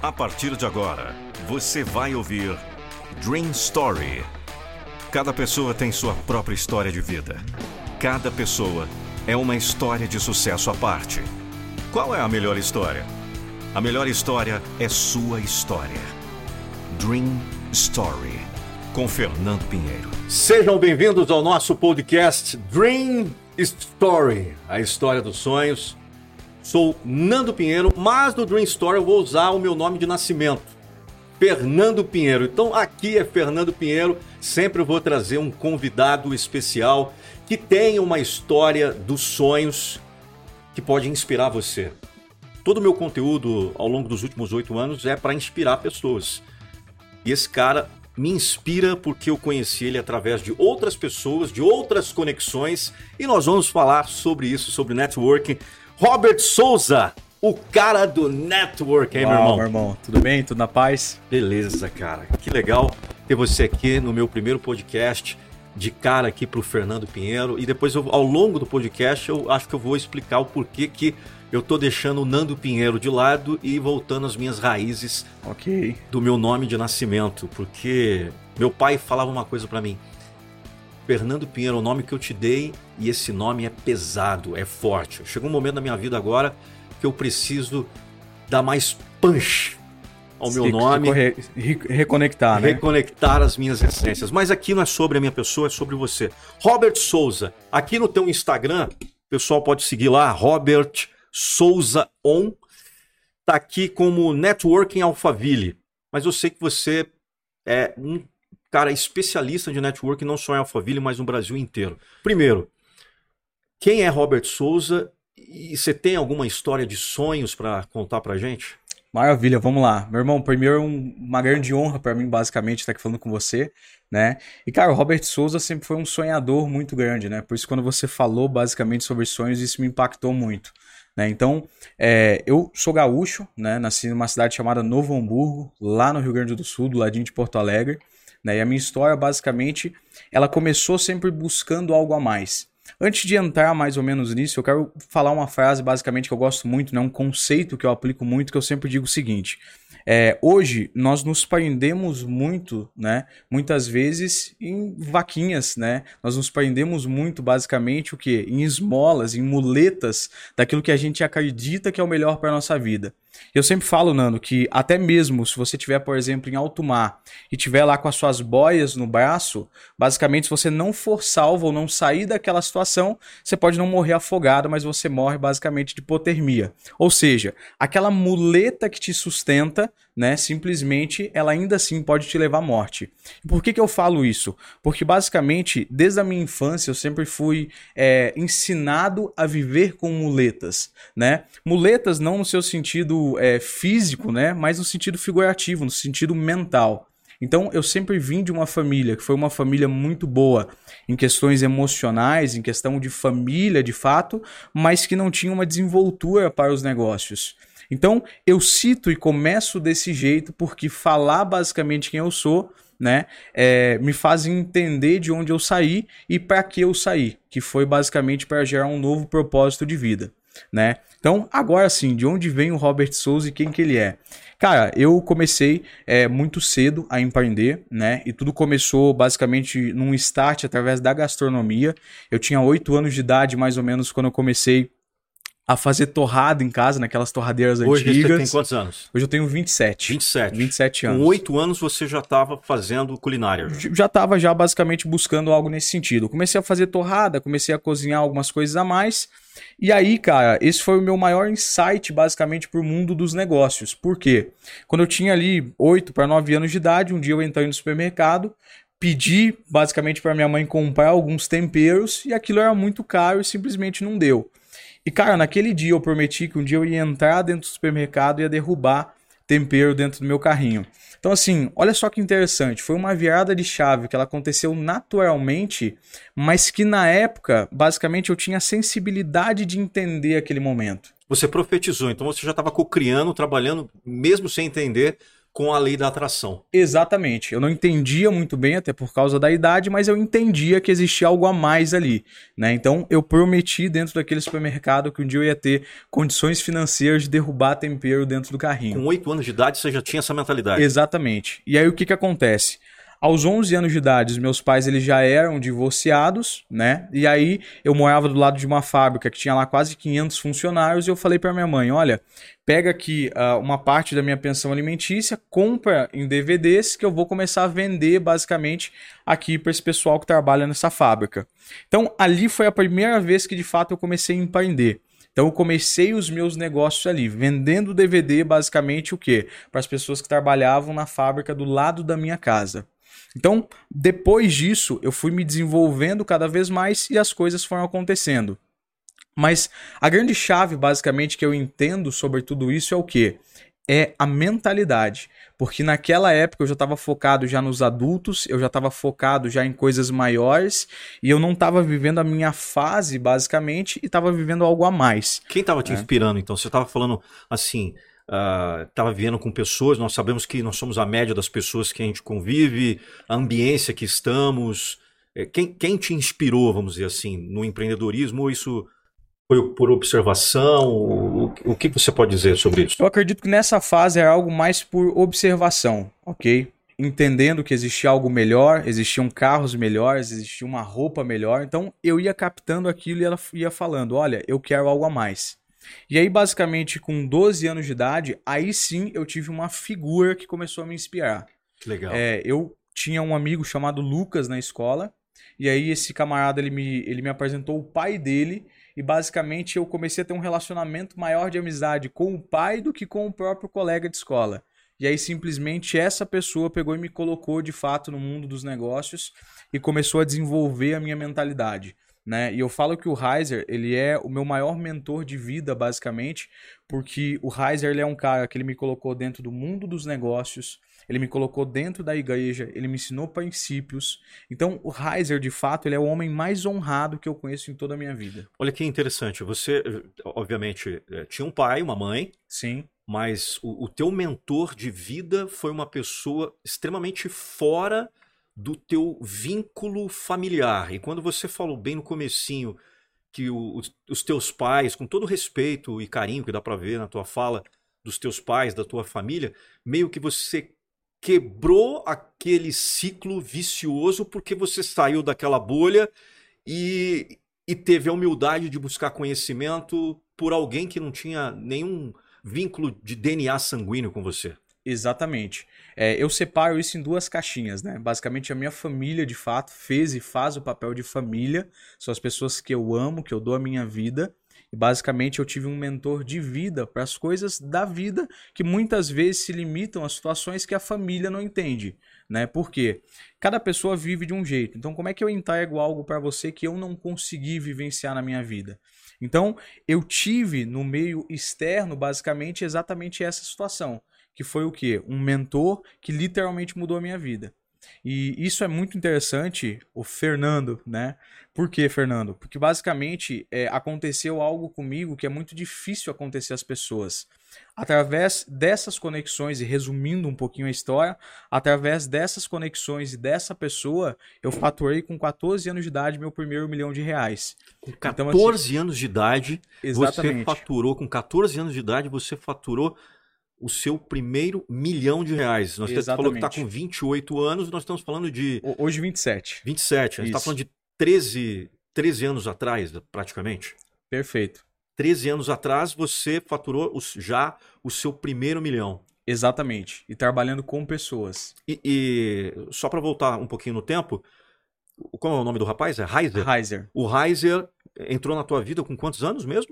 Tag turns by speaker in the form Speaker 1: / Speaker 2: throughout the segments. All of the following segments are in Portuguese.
Speaker 1: A partir de agora, você vai ouvir Dream Story. Cada pessoa tem sua própria história de vida. Cada pessoa é uma história de sucesso à parte. Qual é a melhor história? A melhor história é sua história. Dream Story, com Fernando Pinheiro.
Speaker 2: Sejam bem-vindos ao nosso podcast Dream Story, a história dos sonhos. Sou Nando Pinheiro, mas no Dream Story eu vou usar o meu nome de nascimento, Fernando Pinheiro. Então aqui é Fernando Pinheiro, sempre eu vou trazer um convidado especial que tenha uma história dos sonhos que pode inspirar você. Todo o meu conteúdo ao longo dos últimos 8 anos é para inspirar pessoas. E esse cara me inspira porque eu conheci ele através de outras pessoas, de outras conexões, e nós vamos falar sobre isso, sobre networking. Robert Souza, o cara do network, hein, meu irmão?
Speaker 3: Meu irmão, tudo bem? Tudo na paz?
Speaker 2: Beleza, cara. Que legal ter você aqui no meu primeiro podcast, de cara aqui pro Fernando Pinheiro. E depois, ao longo do podcast, eu acho que eu vou explicar o porquê que eu tô deixando o Nando Pinheiro de lado e voltando às minhas raízes do meu nome de nascimento. Porque meu pai falava uma coisa pra mim: Fernando Pinheiro é o nome que eu te dei e esse nome é pesado, é forte. Chegou um momento na minha vida agora que eu preciso dar mais punch ao meu nome.
Speaker 3: Reconectar, né?
Speaker 2: Reconectar as minhas essências. Mas aqui não é sobre a minha pessoa, é sobre você. Robert Souza, aqui no teu Instagram, o pessoal pode seguir lá, Robert Souza On. Tá aqui como Networking Alphaville. Mas eu sei que você é um cara especialista de networking, não só em Alphaville, mas no Brasil inteiro. Primeiro, quem é Robert Souza e você tem alguma história de sonhos para contar pra gente?
Speaker 3: Maravilha, vamos lá. Meu irmão, primeiro uma grande honra para mim, basicamente, estar aqui falando com você, né? E, cara, o Robert Souza sempre foi um sonhador muito grande, né? Por isso, quando você falou, basicamente, sobre sonhos, isso me impactou muito, né? Então, eu sou gaúcho, né? Nasci numa cidade chamada Novo Hamburgo, lá no Rio Grande do Sul, do ladinho de Porto Alegre, né? E a minha história, basicamente, ela começou sempre buscando algo a mais. Antes de entrar mais ou menos nisso, eu quero falar uma frase basicamente que eu gosto muito, né? Um conceito que eu aplico muito, que eu sempre digo o seguinte: hoje nós nos prendemos muito, né? Muitas vezes em vaquinhas, né? Nós nos prendemos muito, basicamente, o quê? Em esmolas, em muletas daquilo que a gente acredita que é o melhor para a nossa vida. Eu sempre falo, Nando, que até mesmo se você estiver, por exemplo, em alto mar e estiver lá com as suas boias no braço, basicamente, se você não for salvo ou não sair daquela situação, você pode não morrer afogado, mas você morre basicamente de hipotermia. Ou seja, aquela muleta que te sustenta, né, simplesmente, ela ainda assim pode te levar à morte. E por que eu falo isso? Porque basicamente, desde a minha infância, eu sempre fui ensinado a viver com muletas, né? Muletas não no seu sentido físico, né, mas no sentido figurativo, no sentido mental. Então, eu sempre vim de uma família que foi uma família muito boa em questões emocionais, em questão de família, de fato, mas que não tinha uma desenvoltura para os negócios. Então, eu cito e começo desse jeito porque falar basicamente quem eu sou, né, me faz entender de onde eu saí e para que eu saí, que foi basicamente para gerar um novo propósito de vida, né? Então, agora sim, de onde vem o Robert Souza e quem que ele é? Cara, eu comecei muito cedo a empreender, né? E tudo começou basicamente num start através da gastronomia. Eu tinha 8 anos de idade, mais ou menos, quando eu comecei a fazer torrada em casa, naquelas torradeiras antigas.
Speaker 2: Hoje você tem quantos anos?
Speaker 3: Hoje eu tenho 27. 27 anos.
Speaker 2: Com 8 anos você já estava fazendo culinária?
Speaker 3: Já estava basicamente buscando algo nesse sentido. Eu comecei a fazer torrada, comecei a cozinhar algumas coisas a mais. E aí, cara, esse foi o meu maior insight basicamente para o mundo dos negócios. Por quê? Quando eu tinha ali 8 para 9 anos de idade, um dia eu entrei no supermercado, pedi basicamente para minha mãe comprar alguns temperos e aquilo era muito caro e simplesmente não deu. E, cara, naquele dia eu prometi que um dia eu ia entrar dentro do supermercado e ia derrubar tempero dentro do meu carrinho. Então, assim, olha só que interessante. Foi uma virada de chave que ela aconteceu naturalmente, mas que na época, basicamente, eu tinha a sensibilidade de entender aquele momento.
Speaker 2: Você profetizou, então você já estava cocriando, trabalhando, mesmo sem entender, com a lei da atração.
Speaker 3: Exatamente. Eu não entendia muito bem, até por causa da idade, mas eu entendia que existia algo a mais ali, né? Então eu prometi dentro daquele supermercado que um dia eu ia ter condições financeiras de derrubar tempero dentro do carrinho.
Speaker 2: Com 8 anos de idade você já tinha essa mentalidade.
Speaker 3: Exatamente. E aí o que acontece? Aos 11 anos de idade, os meus pais eles já eram divorciados, né? E aí eu morava do lado de uma fábrica que tinha lá quase 500 funcionários e eu falei para minha mãe, olha, pega aqui uma parte da minha pensão alimentícia, compra em DVDs que eu vou começar a vender basicamente aqui para esse pessoal que trabalha nessa fábrica. Então ali foi a primeira vez que de fato eu comecei a empreender. Então eu comecei os meus negócios ali, vendendo DVD basicamente o quê? Para as pessoas que trabalhavam na fábrica do lado da minha casa. Então, depois disso, eu fui me desenvolvendo cada vez mais e as coisas foram acontecendo. Mas a grande chave, basicamente, que eu entendo sobre tudo isso é o quê? É a mentalidade. Porque naquela época eu já estava focado já nos adultos, eu já estava focado já em coisas maiores e eu não estava vivendo a minha fase, basicamente, e estava vivendo algo a mais.
Speaker 2: Quem estava te inspirando, então? Você estava falando assim... estava vivendo com pessoas, nós sabemos que nós somos a média das pessoas que a gente convive, a ambiência que estamos. Quem te inspirou, vamos dizer assim, no empreendedorismo? Ou isso foi por observação? O que você pode dizer sobre isso?
Speaker 3: Eu acredito que nessa fase era algo mais por observação, ok? Entendendo que existia algo melhor, existiam carros melhores, existia uma roupa melhor. Então eu ia captando aquilo e ela ia falando, olha, eu quero algo a mais. E aí, basicamente, com 12 anos de idade, aí sim eu tive uma figura que começou a me inspirar.
Speaker 2: Que legal.
Speaker 3: Eu tinha um amigo chamado Lucas na escola, e aí esse camarada ele me apresentou o pai dele, e basicamente eu comecei a ter um relacionamento maior de amizade com o pai do que com o próprio colega de escola. E aí simplesmente essa pessoa pegou e me colocou de fato no mundo dos negócios e começou a desenvolver a minha mentalidade. Né? E eu falo que o Heiser, ele é o meu maior mentor de vida, basicamente, porque o Heiser, ele é um cara que ele me colocou dentro do mundo dos negócios, ele me colocou dentro da igreja, ele me ensinou princípios. Então, o Heiser, de fato, ele é o homem mais honrado que eu conheço em toda a minha vida.
Speaker 2: Olha que interessante, você, obviamente, tinha um pai, uma mãe.
Speaker 3: Sim.
Speaker 2: Mas o teu mentor de vida foi uma pessoa extremamente fora do teu vínculo familiar. E quando você falou bem no comecinho que os teus pais, com todo respeito e carinho que dá para ver na tua fala dos teus pais, da tua família, meio que você quebrou aquele ciclo vicioso porque você saiu daquela bolha e teve a humildade de buscar conhecimento por alguém que não tinha nenhum vínculo de DNA sanguíneo com você.
Speaker 3: Exatamente. Eu separo isso em duas caixinhas, né? Basicamente, a minha família, de fato, fez e faz o papel de família. São as pessoas que eu amo, que eu dou a minha vida. E, basicamente, eu tive um mentor de vida para as coisas da vida que muitas vezes se limitam a situações que a família não entende, né? Por quê? Cada pessoa vive de um jeito. Então, como é que eu entrego algo para você que eu não consegui vivenciar na minha vida? Então, eu tive no meio externo, basicamente, exatamente essa situação. Que foi o quê? Um mentor que literalmente mudou a minha vida. E isso é muito interessante, o Fernando, né? Por que, Fernando? Porque basicamente aconteceu algo comigo que é muito difícil acontecer às pessoas. Através dessas conexões, e resumindo um pouquinho a história, através dessas conexões e dessa pessoa, eu faturei com 14 anos de idade meu primeiro R$1 milhão.
Speaker 2: Com 14 anos de idade,
Speaker 3: exatamente.
Speaker 2: Você faturou, com 14 anos de idade, você faturou o seu primeiro R$1 milhão. Você falou que está com 28 anos, nós estamos falando de...
Speaker 3: Hoje 27.
Speaker 2: 27, a gente está falando de 13 anos atrás, praticamente.
Speaker 3: Perfeito.
Speaker 2: 13 anos atrás, você faturou já o seu primeiro R$1 milhão.
Speaker 3: Exatamente. E trabalhando com pessoas.
Speaker 2: E só para voltar um pouquinho no tempo, qual é o nome do rapaz? É Heiser?
Speaker 3: Heiser.
Speaker 2: O Heiser entrou na tua vida com quantos anos mesmo?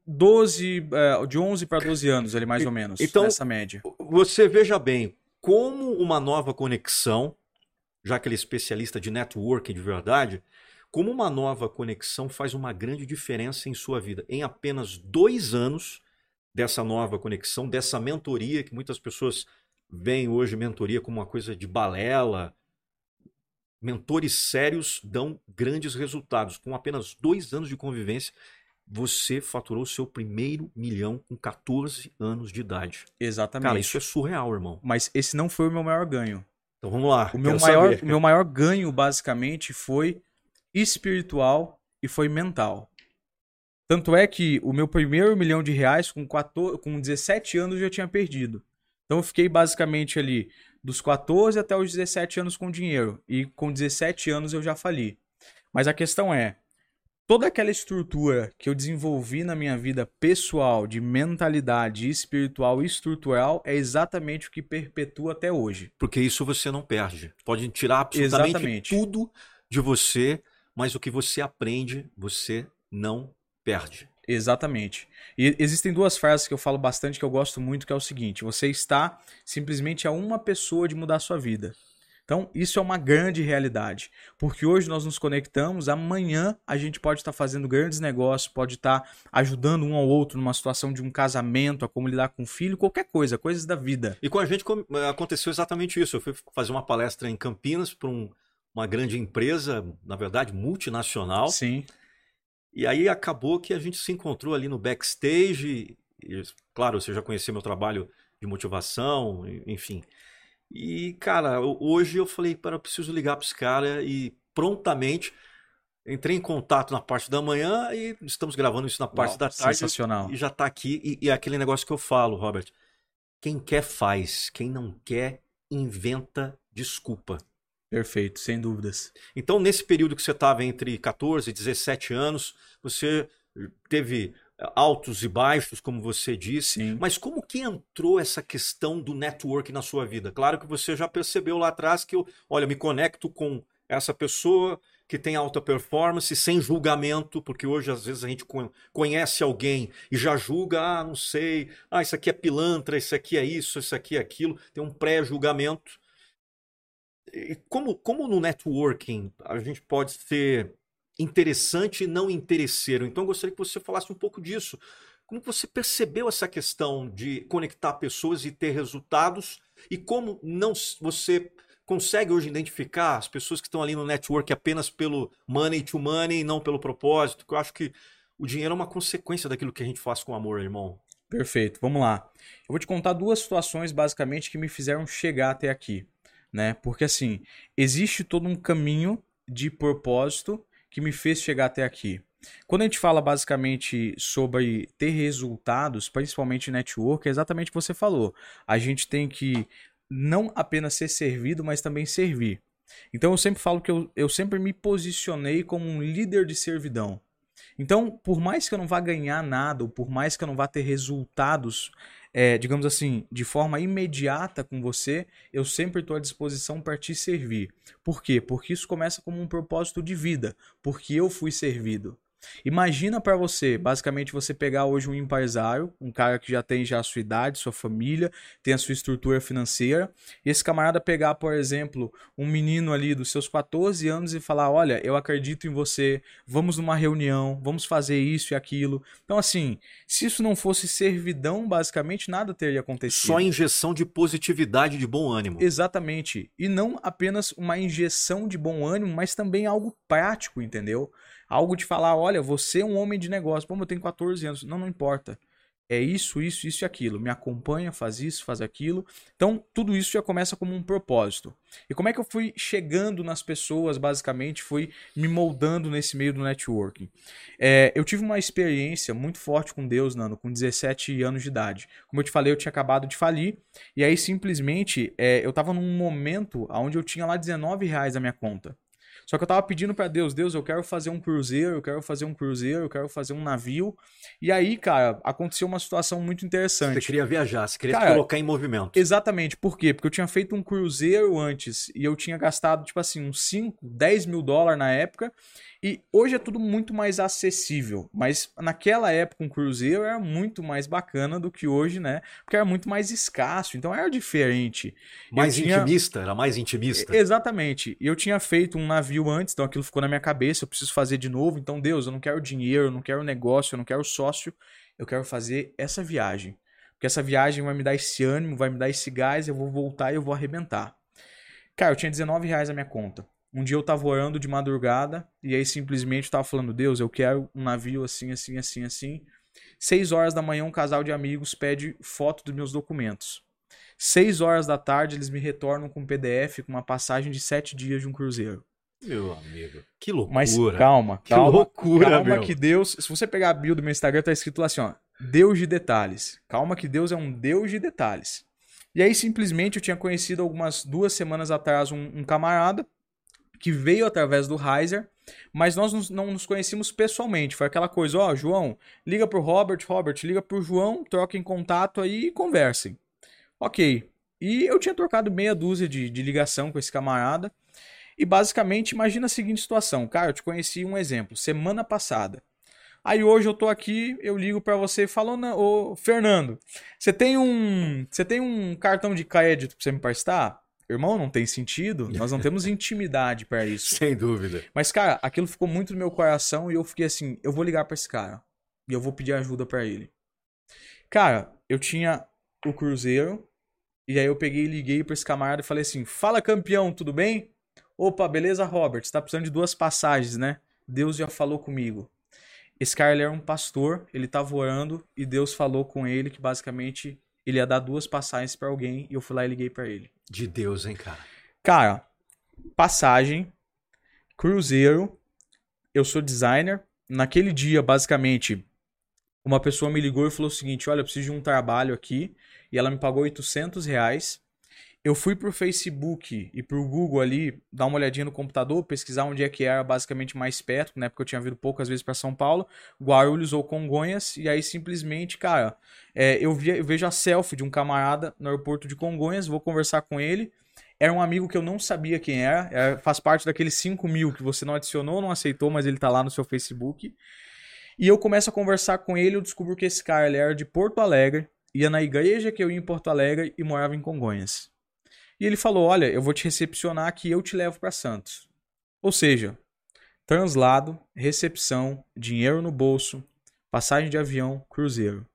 Speaker 3: De 11 para 12 anos, ali mais ou menos,
Speaker 2: então,
Speaker 3: nessa média.
Speaker 2: Você veja bem, como uma nova conexão, já que ele é especialista de networking de verdade, como uma nova conexão faz uma grande diferença em sua vida. Em apenas 2 anos dessa nova conexão, dessa mentoria, que muitas pessoas veem hoje mentoria como uma coisa de balela, mentores sérios dão grandes resultados. Com apenas 2 anos de convivência, você faturou o seu primeiro milhão com 14 anos de idade.
Speaker 3: Exatamente.
Speaker 2: Cara, isso é surreal, irmão.
Speaker 3: Mas esse não foi o meu maior ganho.
Speaker 2: Então vamos lá.
Speaker 3: O meu maior ganho, basicamente, foi espiritual e foi mental. Tanto é que o meu primeiro R$ 1.000.000 com 17 anos eu já tinha perdido. Então eu fiquei basicamente ali dos 14 até os 17 anos com dinheiro. E com 17 anos eu já fali. Mas a questão é, toda aquela estrutura que eu desenvolvi na minha vida pessoal, de mentalidade espiritual e estrutural, é exatamente o que perpetua até hoje.
Speaker 2: Porque isso você não perde. Pode tirar absolutamente tudo de você, mas o que você aprende, você não perde.
Speaker 3: Exatamente. E existem duas frases que eu falo bastante que eu gosto muito, que é o seguinte: você está simplesmente a uma pessoa de mudar a sua vida. Então, isso é uma grande realidade, porque hoje nós nos conectamos, amanhã a gente pode estar fazendo grandes negócios, pode estar ajudando um ao outro numa situação de um casamento, a como lidar com o filho, qualquer coisa, coisas da vida.
Speaker 2: E com a gente aconteceu exatamente isso. Eu fui fazer uma palestra em Campinas para uma grande empresa, na verdade multinacional.
Speaker 3: Sim.
Speaker 2: E aí acabou que a gente se encontrou ali no backstage. E, claro, você já conhecia meu trabalho de motivação, enfim. E, cara, hoje eu falei, eu preciso ligar para esse cara e prontamente entrei em contato na parte da manhã e estamos gravando isso na parte da tarde.
Speaker 3: Sensacional.
Speaker 2: E já está aqui. E é aquele negócio que eu falo, Robert. Quem quer faz, quem não quer inventa desculpa.
Speaker 3: Perfeito, sem dúvidas.
Speaker 2: Então, nesse período que você estava entre 14 e 17 anos, você teve altos e baixos, como você disse.
Speaker 3: Sim.
Speaker 2: Mas como que entrou essa questão do network na sua vida? Claro que você já percebeu lá atrás que eu me conecto com essa pessoa que tem alta performance, sem julgamento, porque hoje às vezes a gente conhece alguém e já julga, não sei, isso aqui é pilantra, isso aqui é isso aqui é aquilo, tem um pré-julgamento. E como no networking a gente pode ser interessante e não interesseiro? Então eu gostaria que você falasse um pouco disso. Como você percebeu essa questão de conectar pessoas e ter resultados? E como você consegue hoje identificar as pessoas que estão ali no network apenas pelo money to money e não pelo propósito? Porque eu acho que o dinheiro é uma consequência daquilo que a gente faz com amor, irmão.
Speaker 3: Perfeito, vamos lá. Eu vou te contar duas situações basicamente que me fizeram chegar até aqui, né? Porque assim, existe todo um caminho de propósito que me fez chegar até aqui. Quando a gente fala basicamente sobre ter resultados, principalmente network, é exatamente o que você falou. A gente tem que não apenas ser servido, mas também servir. Então eu sempre falo que eu sempre me posicionei como um líder de servidão. Então, por mais que eu não vá ganhar nada, ou por mais que eu não vá ter resultados, digamos assim, de forma imediata com você, eu sempre estou à disposição para te servir. Por quê? Porque isso começa como um propósito de vida, porque eu fui servido. Imagina para você, basicamente você pegar hoje um empresário, um cara que já tem a sua idade, sua família, tem a sua estrutura financeira, e esse camarada pegar, por exemplo, um menino ali dos seus 14 anos e falar, olha, eu acredito em você, vamos numa reunião, vamos fazer isso e aquilo. Então assim, se isso não fosse servidão, basicamente nada teria acontecido.
Speaker 2: Só injeção de positividade, de bom ânimo.
Speaker 3: Exatamente. E não apenas uma injeção de bom ânimo, mas também algo prático, entendeu? Algo de falar, olha, você é um homem de negócio. Pô, eu tenho 14 anos. Não importa. É isso e aquilo. Me acompanha, faz isso, faz aquilo. Então, tudo isso já começa como um propósito. E como é que eu fui chegando nas pessoas, basicamente, fui me moldando nesse meio do networking? Eu tive uma experiência muito forte com Deus, Nando, com 17 anos de idade. Como eu te falei, eu tinha acabado de falir. E aí, simplesmente, eu estava num momento onde eu tinha lá R$19 na minha conta. Só que eu tava pedindo pra Deus, eu quero fazer um cruzeiro, eu quero fazer um navio. E aí, cara, aconteceu uma situação muito interessante.
Speaker 2: Você queria viajar, você queria colocar em movimento.
Speaker 3: Exatamente. Por quê? Porque eu tinha feito um cruzeiro antes e eu tinha gastado, tipo assim, uns 5, 10 mil dólares na época. E hoje é tudo muito mais acessível. Mas naquela época um cruzeiro era muito mais bacana do que hoje, né? Porque era muito mais escasso, então era diferente.
Speaker 2: Intimista, era mais intimista.
Speaker 3: Exatamente. E eu tinha feito um navio antes, então aquilo ficou na minha cabeça, eu preciso fazer de novo. Então, Deus, eu não quero dinheiro, eu não quero negócio, eu não quero sócio, eu quero fazer essa viagem. Porque essa viagem vai me dar esse ânimo, vai me dar esse gás, eu vou voltar e eu vou arrebentar. Cara, eu tinha R$19 na minha conta. Um dia eu tava orando de madrugada e aí simplesmente eu tava falando, Deus, eu quero um navio assim, assim, assim, assim. 6 horas da manhã um casal de amigos pede foto dos meus documentos. 6 horas da tarde eles me retornam com um PDF com uma passagem de 7 dias de um cruzeiro.
Speaker 2: Meu amigo, que loucura.
Speaker 3: Mas calma,
Speaker 2: que loucura,
Speaker 3: calma
Speaker 2: meu.
Speaker 3: que Deus... Se você pegar a bio do meu Instagram, tá escrito lá assim, ó, Deus de detalhes. Calma que Deus é um Deus de detalhes. E aí simplesmente eu tinha conhecido algumas 2 semanas atrás um camarada que veio através do Heiser, mas nós não nos conhecíamos pessoalmente. Foi aquela coisa, ó, João, liga pro Robert, liga pro João, troquem contato aí e conversem. Ok. E eu tinha trocado meia dúzia de ligação com esse camarada. E basicamente, imagina a seguinte situação. Cara, eu te conheci um exemplo, semana passada. Aí hoje eu tô aqui, eu ligo pra você e falo, ô Fernando, você tem um cartão de crédito pra você me prestar? Irmão, não tem sentido, nós não temos intimidade pra isso.
Speaker 2: Sem dúvida.
Speaker 3: Mas, cara, aquilo ficou muito no meu coração e eu fiquei assim, eu vou ligar pra esse cara. E eu vou pedir ajuda pra ele. Cara, eu tinha o cruzeiro, e aí eu peguei e liguei pra esse camarada e falei assim, fala campeão, tudo bem? Opa, beleza, Robert, você tá precisando de 2 passagens, né? Deus já falou comigo. Esse cara, ele era um pastor, ele tava orando e Deus falou com ele que basicamente ele ia dar 2 passagens pra alguém e eu fui lá e liguei pra ele.
Speaker 2: De Deus, hein, cara?
Speaker 3: Cara, passagem, cruzeiro, eu sou designer. Naquele dia, basicamente, uma pessoa me ligou e falou o seguinte, olha, eu preciso de um trabalho aqui e ela me pagou R$800. Eu fui pro Facebook e pro Google ali, dar uma olhadinha no computador, pesquisar onde é que era basicamente mais perto, né? Porque eu tinha vindo poucas vezes para São Paulo, Guarulhos ou Congonhas, e aí simplesmente, cara, eu vejo a selfie de um camarada no aeroporto de Congonhas, vou conversar com ele. Era um amigo que eu não sabia quem era, faz parte daqueles 5.000 que você não adicionou, não aceitou, mas ele tá lá no seu Facebook. E eu começo a conversar com ele, eu descubro que esse cara ele era de Porto Alegre, ia na igreja que eu ia em Porto Alegre e morava em Congonhas. E ele falou, olha, eu vou te recepcionar aqui e eu te levo para Santos. Ou seja, translado, recepção, dinheiro no bolso, passagem de avião, cruzeiro.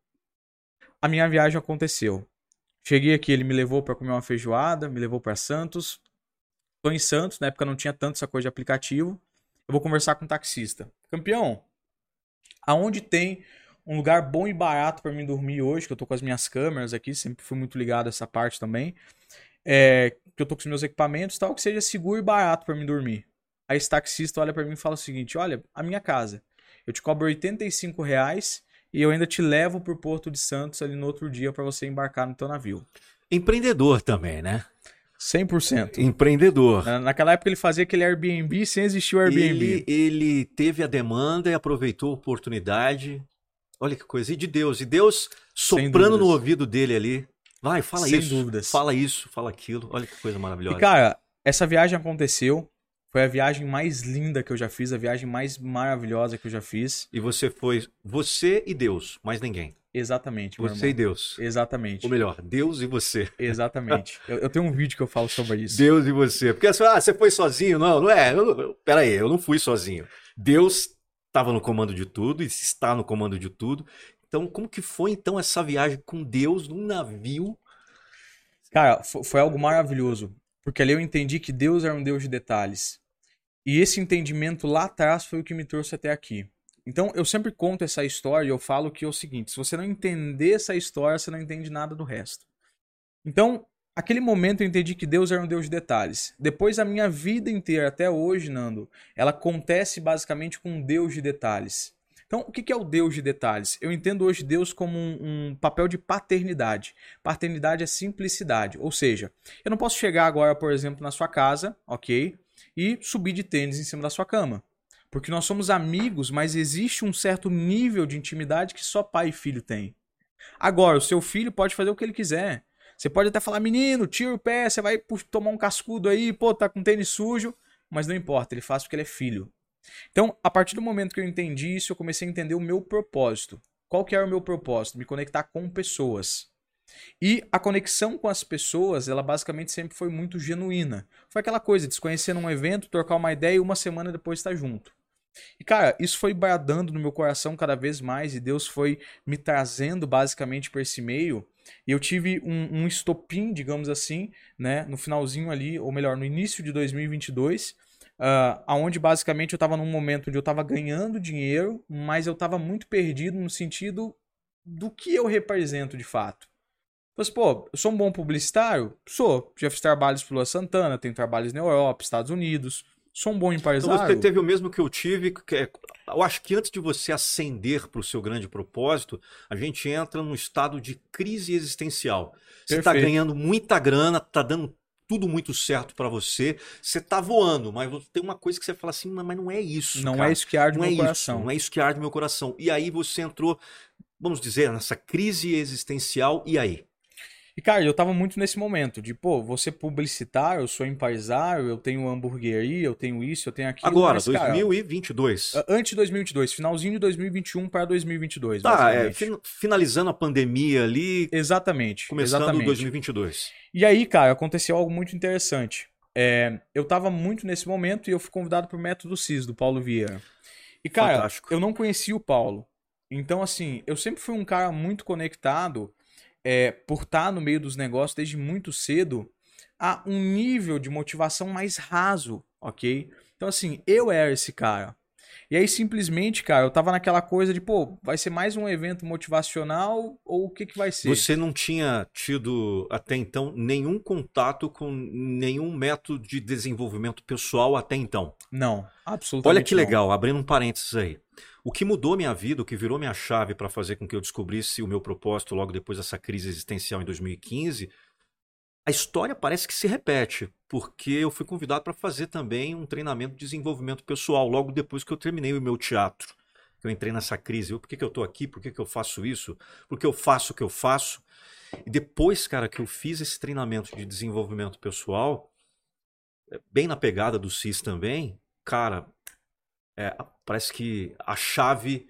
Speaker 3: A minha viagem aconteceu. Cheguei aqui, ele me levou para comer uma feijoada, me levou para Santos. Estou em Santos, na época não tinha tanto essa coisa de aplicativo. Eu vou conversar com o taxista. Campeão, aonde tem um lugar bom e barato para mim dormir hoje, que eu tô com as minhas câmeras aqui, sempre fui muito ligado a essa parte também. Que eu tô com os meus equipamentos e tal, que seja seguro e barato pra mim dormir. Aí esse taxista olha pra mim e fala o seguinte, olha, a minha casa, eu te cobro R$85 e eu ainda te levo pro Porto de Santos ali no outro dia pra você embarcar no teu navio.
Speaker 2: Empreendedor também, né?
Speaker 3: 100%.
Speaker 2: Empreendedor.
Speaker 3: Naquela época ele fazia aquele Airbnb sem existir o Airbnb.
Speaker 2: Ele teve a demanda e aproveitou a oportunidade. Olha que coisa. E de Deus. E Deus soprando no ouvido dele ali. Vai, fala
Speaker 3: Sem
Speaker 2: isso.
Speaker 3: dúvidas.
Speaker 2: Fala isso, fala aquilo. Olha que coisa maravilhosa.
Speaker 3: E cara, essa viagem aconteceu. Foi a viagem mais linda que eu já fiz. A viagem mais maravilhosa que eu já fiz.
Speaker 2: E você foi... Você e Deus, mais ninguém.
Speaker 3: Exatamente, meu
Speaker 2: Você
Speaker 3: irmão.
Speaker 2: e Deus.
Speaker 3: Exatamente.
Speaker 2: Ou melhor, Deus e você.
Speaker 3: Exatamente. Eu tenho um vídeo que eu falo sobre isso.
Speaker 2: Deus e você. Porque você foi sozinho? Não, não é. Pera aí, eu não fui sozinho. Deus estava no comando de tudo e está no comando de tudo. Então, como que foi então essa viagem com Deus num navio?
Speaker 3: Cara, foi algo maravilhoso. Porque ali eu entendi que Deus era um Deus de detalhes. E esse entendimento lá atrás foi o que me trouxe até aqui. Então, eu sempre conto essa história e eu falo que é o seguinte, se você não entender essa história, você não entende nada do resto. Então, aquele momento eu entendi que Deus era um Deus de detalhes. Depois, a minha vida inteira, até hoje, Nando, ela acontece basicamente com um Deus de detalhes. Então, o que é o Deus de detalhes? Eu entendo hoje Deus como um papel de paternidade. Paternidade é simplicidade. Ou seja, eu não posso chegar agora, por exemplo, na sua casa, ok? E subir de tênis em cima da sua cama. Porque nós somos amigos, mas existe um certo nível de intimidade que só pai e filho têm. Agora, o seu filho pode fazer o que ele quiser. Você pode até falar, menino, tira o pé, você vai tomar um cascudo aí, pô, tá com tênis sujo. Mas não importa, ele faz porque ele é filho. Então, a partir do momento que eu entendi isso, eu comecei a entender o meu propósito. Qual que era o meu propósito? Me conectar com pessoas. E a conexão com as pessoas, ela basicamente sempre foi muito genuína. Foi aquela coisa de se conhecer num evento, trocar uma ideia e uma semana depois estar junto. E cara, isso foi bradando no meu coração cada vez mais e Deus foi me trazendo basicamente para esse meio. E eu tive um estopim, digamos assim, né, no finalzinho ali, ou melhor, no início de 2022, Aonde basicamente eu tava num momento onde eu tava ganhando dinheiro, mas eu tava muito perdido no sentido do que eu represento de fato. Então, assim, pô, eu sou um bom publicitário? Sou. Já fiz trabalhos pro Lua Santana, tenho trabalhos na Europa, Estados Unidos. Sou um bom
Speaker 2: Então
Speaker 3: empresário?
Speaker 2: você teve o mesmo que eu tive. Eu acho que antes de você ascender para o seu grande propósito, a gente entra num estado de crise existencial. Você está
Speaker 3: Perfeito.
Speaker 2: ganhando muita grana, está dando tudo muito certo para você, você está voando, mas tem uma coisa que você fala assim, mas não é isso,
Speaker 3: Não
Speaker 2: cara.
Speaker 3: é isso que arde
Speaker 2: Não é
Speaker 3: meu
Speaker 2: isso,
Speaker 3: coração.
Speaker 2: não é isso que arde meu coração. E aí você entrou, vamos dizer, nessa crise existencial, e aí?
Speaker 3: E, cara, eu tava muito nesse momento de, pô, vou ser publicitário, eu sou empresário, eu tenho hamburgueria, eu tenho isso, eu tenho aquilo,
Speaker 2: Agora,
Speaker 3: mas, cara,
Speaker 2: 2022.
Speaker 3: antes de 2022, finalzinho de 2021 para 2022,
Speaker 2: Tá,
Speaker 3: basicamente.
Speaker 2: finalizando a pandemia ali,
Speaker 3: Exatamente,
Speaker 2: começando
Speaker 3: exatamente.
Speaker 2: 2022.
Speaker 3: E aí, cara, aconteceu algo muito interessante. Eu tava muito nesse momento e eu fui convidado pro Método CIS, do Paulo Vieira. E, cara,
Speaker 2: Fantástico.
Speaker 3: eu não conhecia o Paulo. Então, assim, eu sempre fui um cara muito conectado, por estar no meio dos negócios desde muito cedo, a um nível de motivação mais raso, ok? Então, assim, eu era esse cara. E aí, simplesmente, cara, eu tava naquela coisa de, pô, vai ser mais um evento motivacional ou o que que vai ser?
Speaker 2: Você não tinha tido até então nenhum contato com nenhum método de desenvolvimento pessoal até então.
Speaker 3: Não, absolutamente
Speaker 2: Olha que
Speaker 3: não.
Speaker 2: legal, abrindo um parênteses aí. O que mudou minha vida, o que virou minha chave para fazer com que eu descobrisse o meu propósito logo depois dessa crise existencial em 2015, a história parece que se repete, porque eu fui convidado para fazer também um treinamento de desenvolvimento pessoal logo depois que eu terminei o meu teatro. Eu entrei nessa crise. Por que eu estou aqui? Por que eu faço isso? Por que eu faço o que eu faço? E depois, cara, que eu fiz esse treinamento de desenvolvimento pessoal, bem na pegada do CIS também, cara, parece que a chave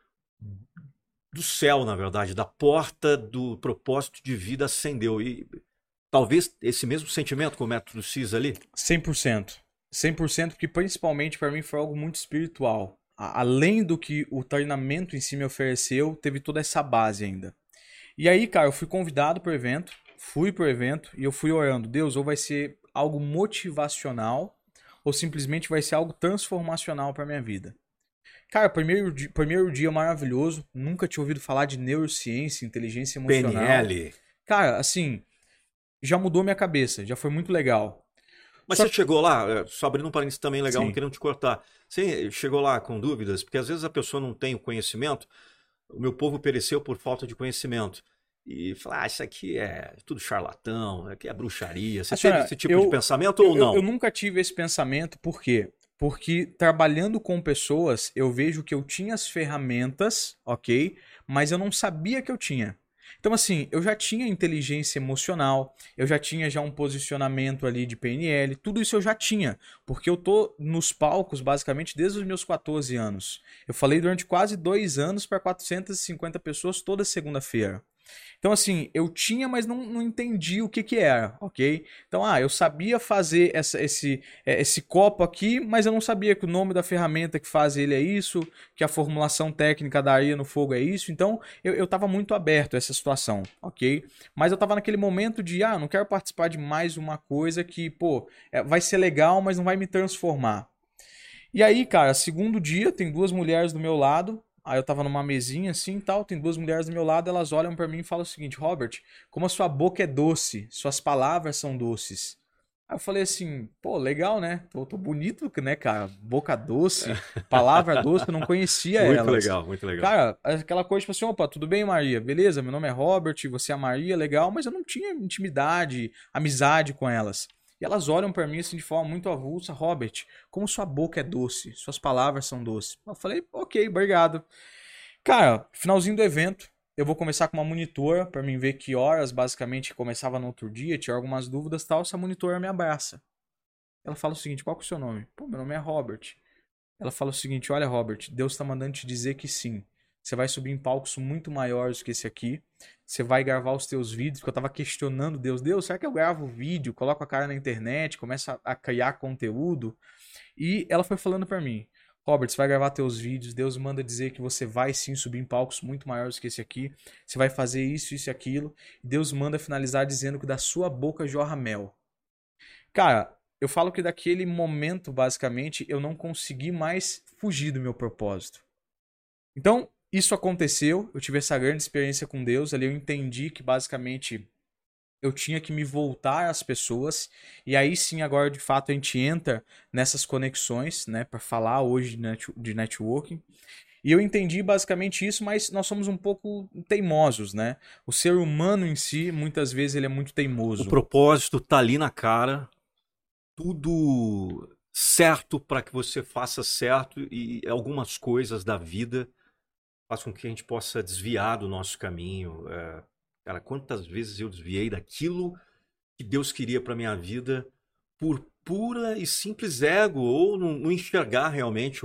Speaker 2: do céu, na verdade, da porta do propósito de vida acendeu. E talvez esse mesmo sentimento com o método CIS ali?
Speaker 3: 100%. 100%, porque principalmente para mim foi algo muito espiritual. Além do que o treinamento em si me ofereceu, teve toda essa base ainda. E aí, cara, eu fui convidado pro evento, fui pro evento e eu fui orando, Deus, ou vai ser algo motivacional ou simplesmente vai ser algo transformacional para minha vida. Cara, primeiro dia maravilhoso, nunca tinha ouvido falar de neurociência, inteligência emocional.
Speaker 2: PNL.
Speaker 3: Cara, assim, já mudou minha cabeça, já foi muito legal.
Speaker 2: Mas
Speaker 3: Só
Speaker 2: você chegou lá, só abrindo um parênteses também legal,
Speaker 3: Sim.
Speaker 2: não querendo te cortar. Você chegou lá com dúvidas? Porque às vezes a pessoa não tem o conhecimento. O meu povo pereceu por falta de conhecimento. E falar, isso aqui é tudo charlatão, aqui é bruxaria. Você teve esse tipo de pensamento ou não?
Speaker 3: Eu nunca tive esse pensamento, por quê? Porque trabalhando com pessoas, eu vejo que eu tinha as ferramentas, ok? Mas eu não sabia que eu tinha. Então, assim, eu já tinha inteligência emocional, eu já tinha um posicionamento ali de PNL, tudo isso eu já tinha, porque eu tô nos palcos basicamente desde os meus 14 anos. Eu falei durante quase 2 anos para 450 pessoas toda segunda-feira. Então, assim, eu tinha, mas não entendi o que era, ok? Então, eu sabia fazer esse copo aqui, mas eu não sabia que o nome da ferramenta que faz ele é isso, que a formulação técnica da areia no fogo é isso. Então, eu tava muito aberto a essa situação, ok? Mas eu tava naquele momento de, não quero participar de mais uma coisa que, pô, vai ser legal, mas não vai me transformar. E aí, cara, segundo dia, tem 2 mulheres do meu lado. Aí eu tava numa mesinha assim e tal, tem 2 mulheres do meu lado, elas olham pra mim e falam o seguinte, Robert, como a sua boca é doce, suas palavras são doces. Aí eu falei assim, pô, legal, né? Tô bonito, né, cara? Boca doce, palavra doce, eu não conhecia
Speaker 2: muito
Speaker 3: elas.
Speaker 2: Muito legal, muito legal.
Speaker 3: Cara, aquela coisa tipo assim, opa, tudo bem, Maria? Beleza, meu nome é Robert, você é a Maria, legal, mas eu não tinha intimidade, amizade com elas. E elas olham pra mim assim de forma muito avulsa, Robert, como sua boca é doce, suas palavras são doces. Eu falei, ok, obrigado. Cara, finalzinho do evento, eu vou começar com uma monitora pra mim ver que horas basicamente começava no outro dia, tinha algumas dúvidas e tal, essa monitora me abraça. Ela fala o seguinte, qual que é o seu nome? Pô, meu nome é Robert. Ela fala o seguinte, olha Robert, Deus tá mandando te dizer que sim. Você vai subir em palcos muito maiores que esse aqui. Você vai gravar os teus vídeos, porque eu tava questionando Deus. Deus, será que eu gravo vídeo, coloco a cara na internet, começo a criar conteúdo? E ela foi falando pra mim, Robert, você vai gravar teus vídeos, Deus manda dizer que você vai sim subir em palcos muito maiores que esse aqui. Você vai fazer isso, isso e aquilo. E Deus manda finalizar dizendo que da sua boca jorra mel. Cara, eu falo que daquele momento, basicamente, eu não consegui mais fugir do meu propósito. Então, isso aconteceu, eu tive essa grande experiência com Deus, ali eu entendi que basicamente eu tinha que me voltar às pessoas, e aí sim, agora de fato a gente entra nessas conexões, né, para falar hoje de networking. E eu entendi basicamente isso, mas nós somos um pouco teimosos, né? O ser humano em si, muitas vezes, ele é muito
Speaker 2: O
Speaker 3: teimoso.
Speaker 2: propósito tá ali na cara, tudo certo para que você faça certo, e algumas coisas da vida faz com que a gente possa desviar do nosso caminho. Cara, quantas vezes eu desviei daquilo que Deus queria para minha vida por pura e simples ego, ou não enxergar realmente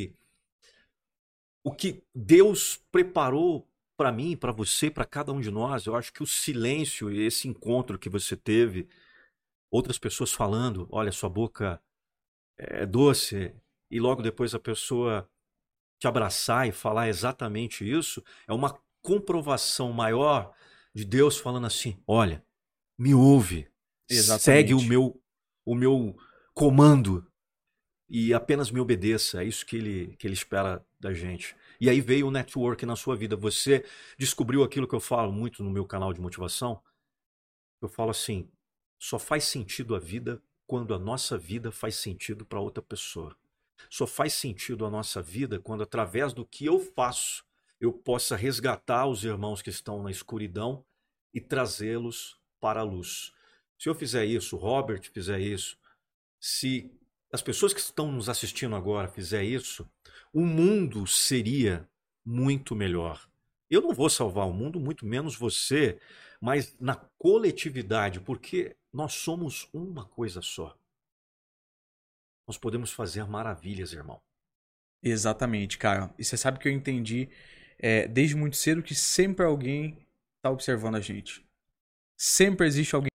Speaker 2: o que Deus preparou para mim, para você, para cada um de nós. Eu acho que o silêncio e esse encontro que você teve, outras pessoas falando, olha, sua boca é doce, e logo depois a pessoa te abraçar e falar exatamente isso, é uma comprovação maior de Deus falando assim: olha, me ouve, segue
Speaker 3: Exatamente.
Speaker 2: o meu comando e apenas me obedeça. É isso que ele espera da gente. E aí veio o network na sua vida. Você descobriu aquilo que eu falo muito no meu canal de motivação. Eu falo assim: só faz sentido a vida quando a nossa vida faz sentido para outra pessoa. Só faz sentido a nossa vida quando, através do que eu faço, eu possa resgatar os irmãos que estão na escuridão e trazê-los para a luz. Se eu fizer isso, o Robert fizer isso, se as pessoas que estão nos assistindo agora fizer isso, o mundo seria muito melhor. Eu não vou salvar o mundo, muito menos você, mas na coletividade, porque nós somos uma coisa só. Nós podemos fazer maravilhas, irmão.
Speaker 3: Exatamente, cara. E você sabe que eu entendi desde muito cedo que sempre alguém tá observando a gente. Sempre existe alguém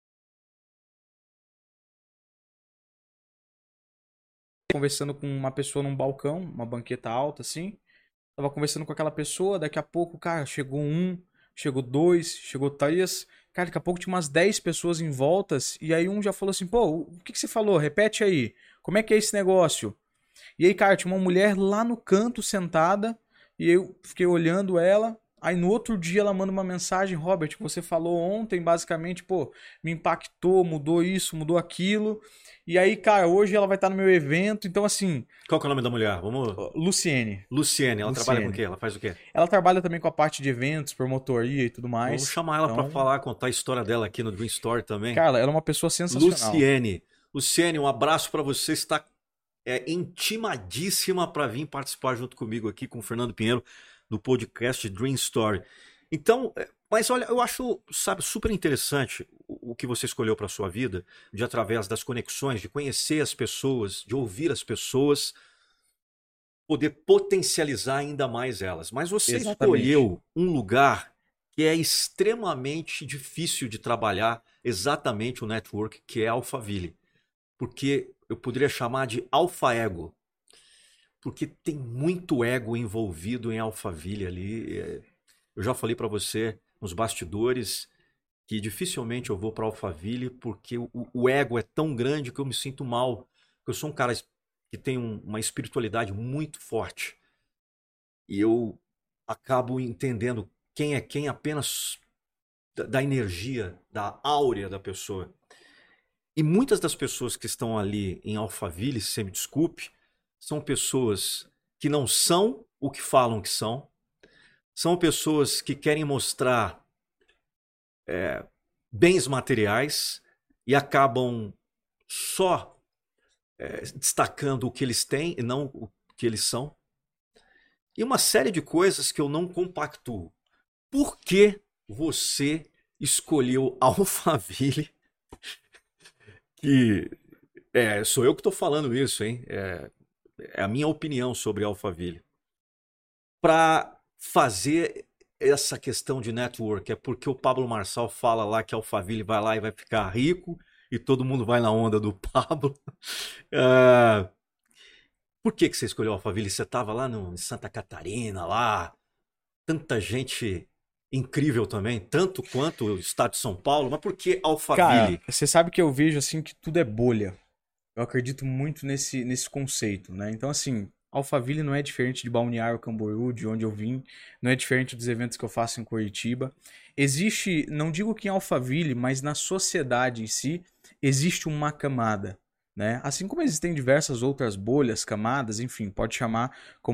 Speaker 3: conversando com uma pessoa num balcão, uma banqueta alta assim. Tava conversando com aquela pessoa, daqui a pouco, cara, chegou um, chegou dois, chegou três. Cara, daqui a pouco tinha umas 10 pessoas em voltas. E aí um já falou assim, pô, o que você falou? Repete aí. Como é que é esse negócio? E aí, cara, tinha uma mulher lá no canto sentada. E eu fiquei olhando ela. Aí no outro dia ela manda uma mensagem: Robert, você falou ontem, basicamente, pô, me impactou, mudou isso, mudou aquilo. E aí, cara, hoje ela vai estar no meu evento. Então, assim,
Speaker 2: Qual que é o nome da mulher? Vamos.
Speaker 3: Luciene.
Speaker 2: Luciene, ela trabalha com o
Speaker 3: Luciene.
Speaker 2: quê? Ela faz o quê?
Speaker 3: Ela trabalha também com a parte de eventos, promotoria e tudo
Speaker 2: Vamos
Speaker 3: mais.
Speaker 2: chamar ela para
Speaker 3: Então,
Speaker 2: falar, contar a história dela aqui no Dream Story também.
Speaker 3: cara, ela é uma pessoa sensacional.
Speaker 2: Luciene. Luciene, um abraço para você. Está intimadíssima para vir participar junto comigo aqui com o Fernando Pinheiro do podcast Dream Story. Então, mas olha, eu acho, sabe, super interessante o que você escolheu para sua vida, de através das conexões, de conhecer as pessoas, de ouvir as pessoas, poder potencializar ainda mais elas. Mas você
Speaker 3: Exatamente.
Speaker 2: escolheu um lugar que é extremamente difícil de trabalhar, exatamente o network, que é Alphaville. Porque eu poderia chamar de alfa ego. Porque tem muito ego envolvido em Alphaville ali. Eu já falei para você nos bastidores que dificilmente eu vou para Alphaville porque o ego é tão grande que eu me sinto mal. Eu sou um cara que tem uma espiritualidade muito forte. E eu acabo entendendo quem é quem apenas da energia, da áurea da pessoa. E muitas das pessoas que estão ali em Alphaville, se você me desculpe, são pessoas que não são o que falam que são. São pessoas que querem mostrar bens materiais e acabam só destacando o que eles têm e não o que eles são. E uma série de coisas que eu não compactuo. Por que você escolheu Alphaville? Que sou eu que estou falando isso, hein? É a minha opinião sobre Alphaville. Para fazer essa questão de network, é porque o Pablo Marçal fala lá que Alphaville vai lá e vai ficar rico e todo mundo vai na onda do Pablo. Por que você escolheu Alphaville? Você estava lá em Santa Catarina, lá, tanta gente incrível também, tanto quanto o estado de São Paulo, mas por que Alphaville?
Speaker 3: Cara, você sabe que eu vejo assim que tudo é bolha. Eu acredito muito nesse conceito, né? Então, assim, Alphaville não é diferente de Balneário Camboriú, de onde eu vim, não é diferente dos eventos que eu faço em Curitiba. Existe, não digo que em Alphaville, mas na sociedade em si, existe uma camada, né? Assim como existem diversas outras bolhas, camadas, enfim, pode chamar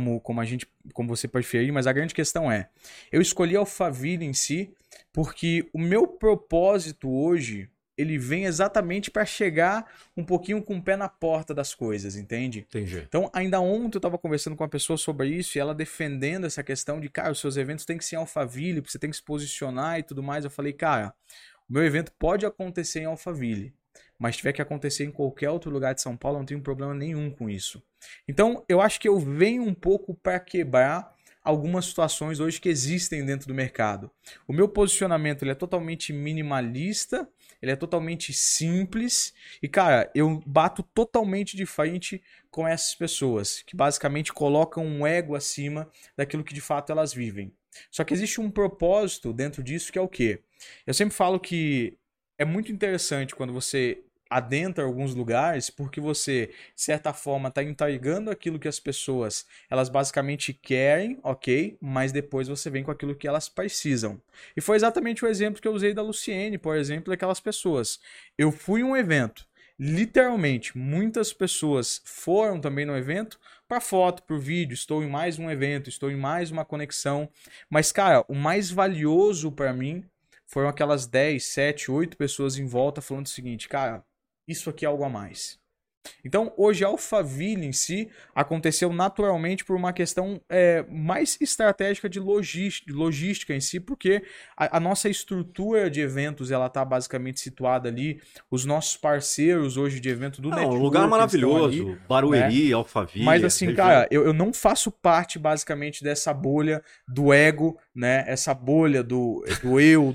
Speaker 3: como você preferir, mas a grande questão é, eu escolhi Alphaville em si porque o meu propósito hoje ele vem exatamente para chegar um pouquinho com o pé na porta das coisas, entende?
Speaker 2: Entendi.
Speaker 3: Então, ainda ontem eu estava conversando com uma pessoa sobre isso e ela defendendo essa questão de, cara, os seus eventos têm que ser em Alphaville, você tem que se posicionar e tudo mais. Eu falei, cara, o meu evento pode acontecer em Alphaville, mas tiver que acontecer em qualquer outro lugar de São Paulo, eu não tenho problema nenhum com isso. Então, eu acho que eu venho um pouco para quebrar algumas situações hoje que existem dentro do mercado. O meu posicionamento ele é totalmente minimalista, ele é totalmente simples e, cara, eu bato totalmente de frente com essas pessoas que basicamente colocam um ego acima daquilo que de fato elas vivem. Só que existe um propósito dentro disso que é o quê? Eu sempre falo que é muito interessante quando você adentra alguns lugares porque você, de certa forma, está entregando aquilo que as pessoas, elas basicamente querem, ok? Mas depois você vem com aquilo que elas precisam. E foi exatamente o exemplo que eu usei da Luciene, por exemplo, daquelas pessoas. Eu fui em um evento, literalmente, muitas pessoas foram também no evento para foto, por vídeo, estou em mais um evento, estou em mais uma conexão. Mas, cara, o mais valioso para mim foram aquelas 10, 7, 8 pessoas em volta falando o seguinte, cara, isso aqui é algo a mais. Então, hoje, a Alphaville em si aconteceu naturalmente por uma questão mais estratégica de logística em si, porque a nossa estrutura de eventos ela está basicamente situada ali, os nossos parceiros hoje de evento do network.
Speaker 2: Um lugar maravilhoso,
Speaker 3: ali,
Speaker 2: Barueri,
Speaker 3: né?
Speaker 2: Alphaville.
Speaker 3: Mas assim, cara, eu não faço parte basicamente dessa bolha do ego, né? Essa bolha do eu.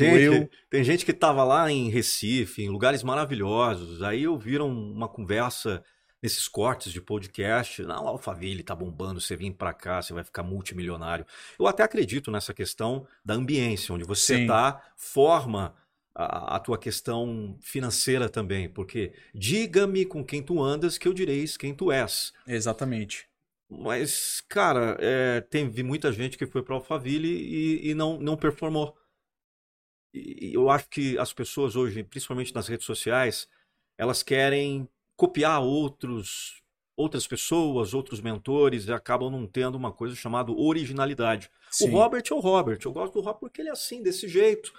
Speaker 2: Tem gente que tava lá em Recife, em lugares maravilhosos, aí ouviram uma conversa nesses cortes de podcast, não, Alphaville tá bombando, você vem pra cá, você vai ficar multimilionário. Eu até acredito nessa questão da ambiência, onde você tá, forma a tua questão financeira também, porque diga-me com quem tu andas que eu direis quem tu és.
Speaker 3: Exatamente.
Speaker 2: Mas, cara, teve muita gente que foi pra Alphaville e não performou. E eu acho que as pessoas hoje, principalmente nas redes sociais, elas querem copiar outras pessoas, outros mentores e acabam não tendo uma coisa chamada originalidade. Sim. O Robert é o Robert. Eu gosto do Robert porque ele é assim, desse jeito.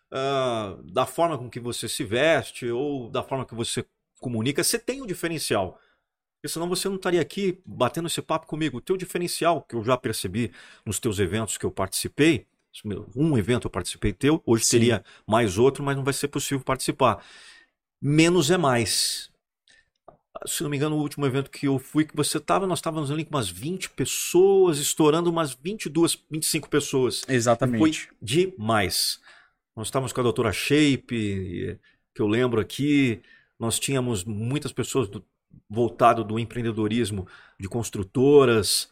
Speaker 2: Da forma com que você se veste ou da forma que você comunica, você tem um diferencial. Porque senão você não estaria aqui batendo esse papo comigo. O teu diferencial, que eu já percebi nos teus eventos que eu participei, um evento eu participei teu, hoje Sim. teria mais outro, mas não vai ser possível participar. Menos é mais. Se não me engano, o último evento que eu fui, que você estava, nós estávamos ali com umas 20 pessoas, estourando umas 22, 25 pessoas.
Speaker 3: Exatamente.
Speaker 2: Foi demais. Nós estávamos com a doutora Shape, que eu lembro aqui, nós tínhamos muitas pessoas voltado do empreendedorismo de construtoras,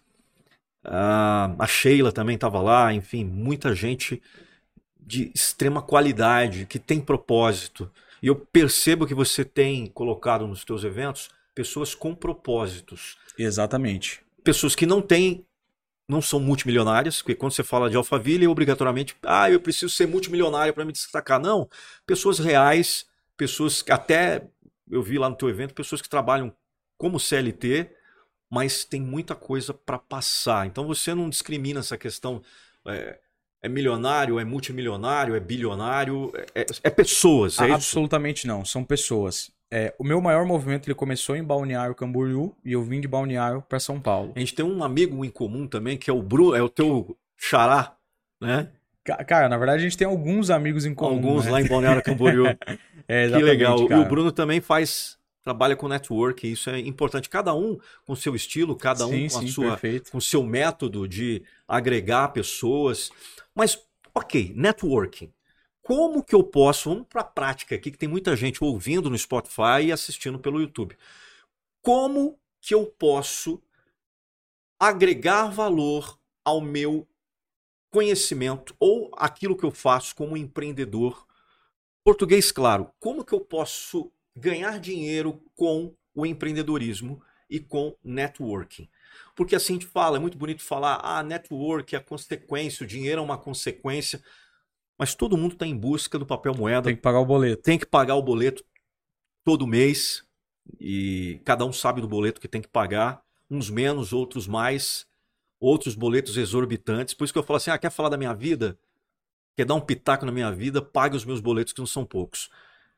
Speaker 2: a Sheila também estava lá, enfim, muita gente de extrema qualidade, que tem propósito. E eu percebo que você tem colocado nos teus eventos pessoas com propósitos.
Speaker 3: Exatamente.
Speaker 2: Pessoas que não são multimilionárias, porque quando você fala de Alphaville, obrigatoriamente, eu preciso ser multimilionário para me destacar. Não, pessoas reais, pessoas que até, eu vi lá no teu evento, pessoas que trabalham como CLT, mas tem muita coisa para passar. Então você não discrimina essa questão, é milionário, é multimilionário, é bilionário, é pessoas, é isso?
Speaker 3: Absolutamente não, são pessoas. O meu maior movimento ele começou em Balneário Camboriú e eu vim de Balneário para São Paulo.
Speaker 2: A gente tem um amigo em comum também, que é o Bruno, é o teu xará, né?
Speaker 3: Cara, na verdade a gente tem alguns amigos em comum.
Speaker 2: Alguns
Speaker 3: né?
Speaker 2: lá em Balneário Camboriú. Que legal.
Speaker 3: Cara.
Speaker 2: O Bruno também trabalha com network, isso é importante. Cada um com seu estilo, cada um com o seu método de agregar pessoas. Mas, ok, networking. Como que eu posso, vamos para a prática aqui, que tem muita gente ouvindo no Spotify e assistindo pelo YouTube. Como que eu posso agregar valor ao meu conhecimento ou aquilo que eu faço como empreendedor? Português, claro. Como que eu posso ganhar dinheiro com
Speaker 1: o empreendedorismo e com networking. Porque assim a gente fala, é muito bonito falar, network é a consequência, o dinheiro é uma consequência, mas todo mundo está em busca do papel moeda.
Speaker 3: Tem que pagar o boleto.
Speaker 1: Tem que pagar o boleto todo mês e cada um sabe do boleto que tem que pagar, uns menos, outros mais, outros boletos exorbitantes. Por isso que eu falo assim, quer falar da minha vida? Quer dar um pitaco na minha vida? Pague os meus boletos que não são poucos.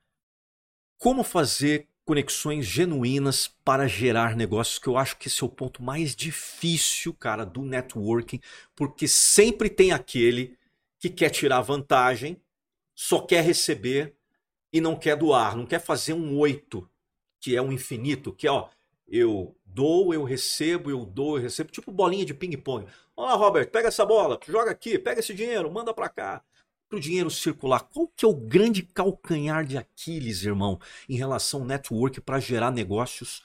Speaker 1: Como fazer conexões genuínas para gerar negócios, que eu acho que esse é o ponto mais difícil, cara, do networking, porque sempre tem aquele que quer tirar vantagem, só quer receber e não quer doar, não quer fazer um 8, que é um infinito, que é, eu dou, eu recebo, eu dou, eu recebo, tipo bolinha de ping-pong. Olha lá, Robert, pega essa bola, joga aqui, pega esse dinheiro, manda para cá. Para o dinheiro circular, qual que é o grande calcanhar de Aquiles, irmão, em relação ao network para gerar negócios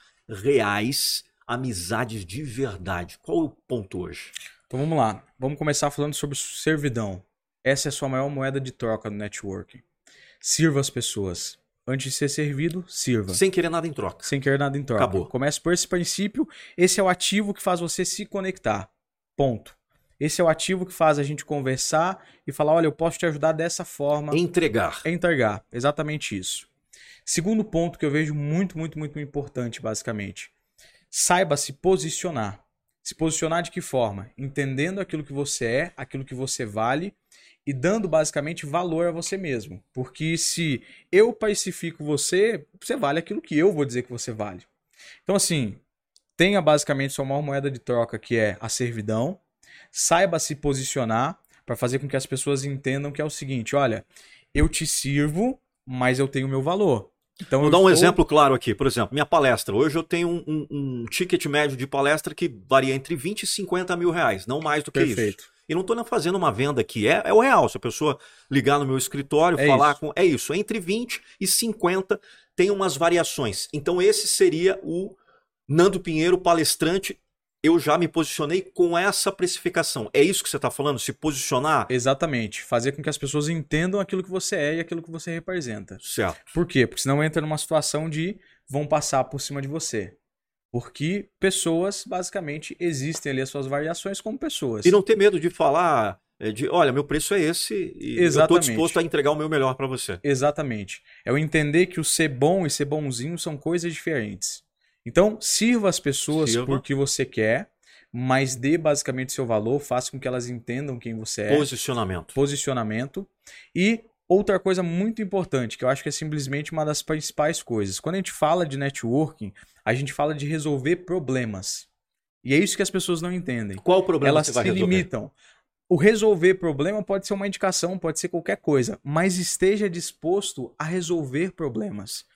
Speaker 1: reais, amizades de verdade? Qual é o ponto hoje?
Speaker 3: Então vamos lá, vamos começar falando sobre servidão. Essa é a sua maior moeda de troca no networking. Sirva as pessoas. Antes de ser servido, sirva.
Speaker 1: Sem querer nada em troca.
Speaker 3: Sem querer nada em troca.
Speaker 1: Acabou.
Speaker 3: Comece por esse princípio. Esse é o ativo que faz você se conectar. Ponto. Esse é o ativo que faz a gente conversar e falar, olha, eu posso te ajudar dessa forma.
Speaker 1: Entregar.
Speaker 3: Entregar, exatamente isso. Segundo ponto que eu vejo muito, muito, muito importante, basicamente. Saiba se posicionar. Se posicionar de que forma? Entendendo aquilo que você é, aquilo que você vale e dando basicamente valor a você mesmo. Porque se eu pacifico você, você vale aquilo que eu vou dizer que você vale. Então assim, tenha basicamente sua maior moeda de troca, que é a servidão. Saiba se posicionar para fazer com que as pessoas entendam que é o seguinte, olha, eu te sirvo, mas eu tenho o meu valor. Então,
Speaker 1: vou dar um exemplo claro aqui. Por exemplo, minha palestra. Hoje eu tenho um ticket médio de palestra que varia entre 20 e 50 mil reais, não mais do que
Speaker 3: Perfeito.
Speaker 1: isso. E não estou fazendo uma venda aqui, é o real. Se a pessoa ligar no meu escritório, falar
Speaker 3: isso.
Speaker 1: com... É isso, entre 20 e 50 tem umas variações. Então esse seria o Nando Pinheiro, palestrante. Eu já me posicionei com essa precificação. É isso que você está falando? Se posicionar?
Speaker 3: Exatamente. Fazer com que as pessoas entendam aquilo que você é e aquilo que você representa.
Speaker 1: Certo.
Speaker 3: Por quê? Porque senão entra numa situação de vão passar por cima de você. Porque pessoas, basicamente, existem ali as suas variações como pessoas.
Speaker 1: E não ter medo de falar, olha, meu preço é esse e eu estou disposto a entregar o meu melhor para você.
Speaker 3: Exatamente. É o entender que o ser bom e ser bonzinho são coisas diferentes. Então, sirva as pessoas por que você quer, mas dê basicamente seu valor, faça com que elas entendam quem você é. Posicionamento. E outra coisa muito importante, que eu acho que é simplesmente uma das principais coisas. Quando a gente fala de networking, a gente fala de resolver problemas. E é isso que as pessoas não entendem.
Speaker 1: Qual o problema
Speaker 3: elas
Speaker 1: que você vai resolver?
Speaker 3: Elas se limitam. O resolver problema pode ser uma indicação, pode ser qualquer coisa, mas esteja disposto a resolver problemas.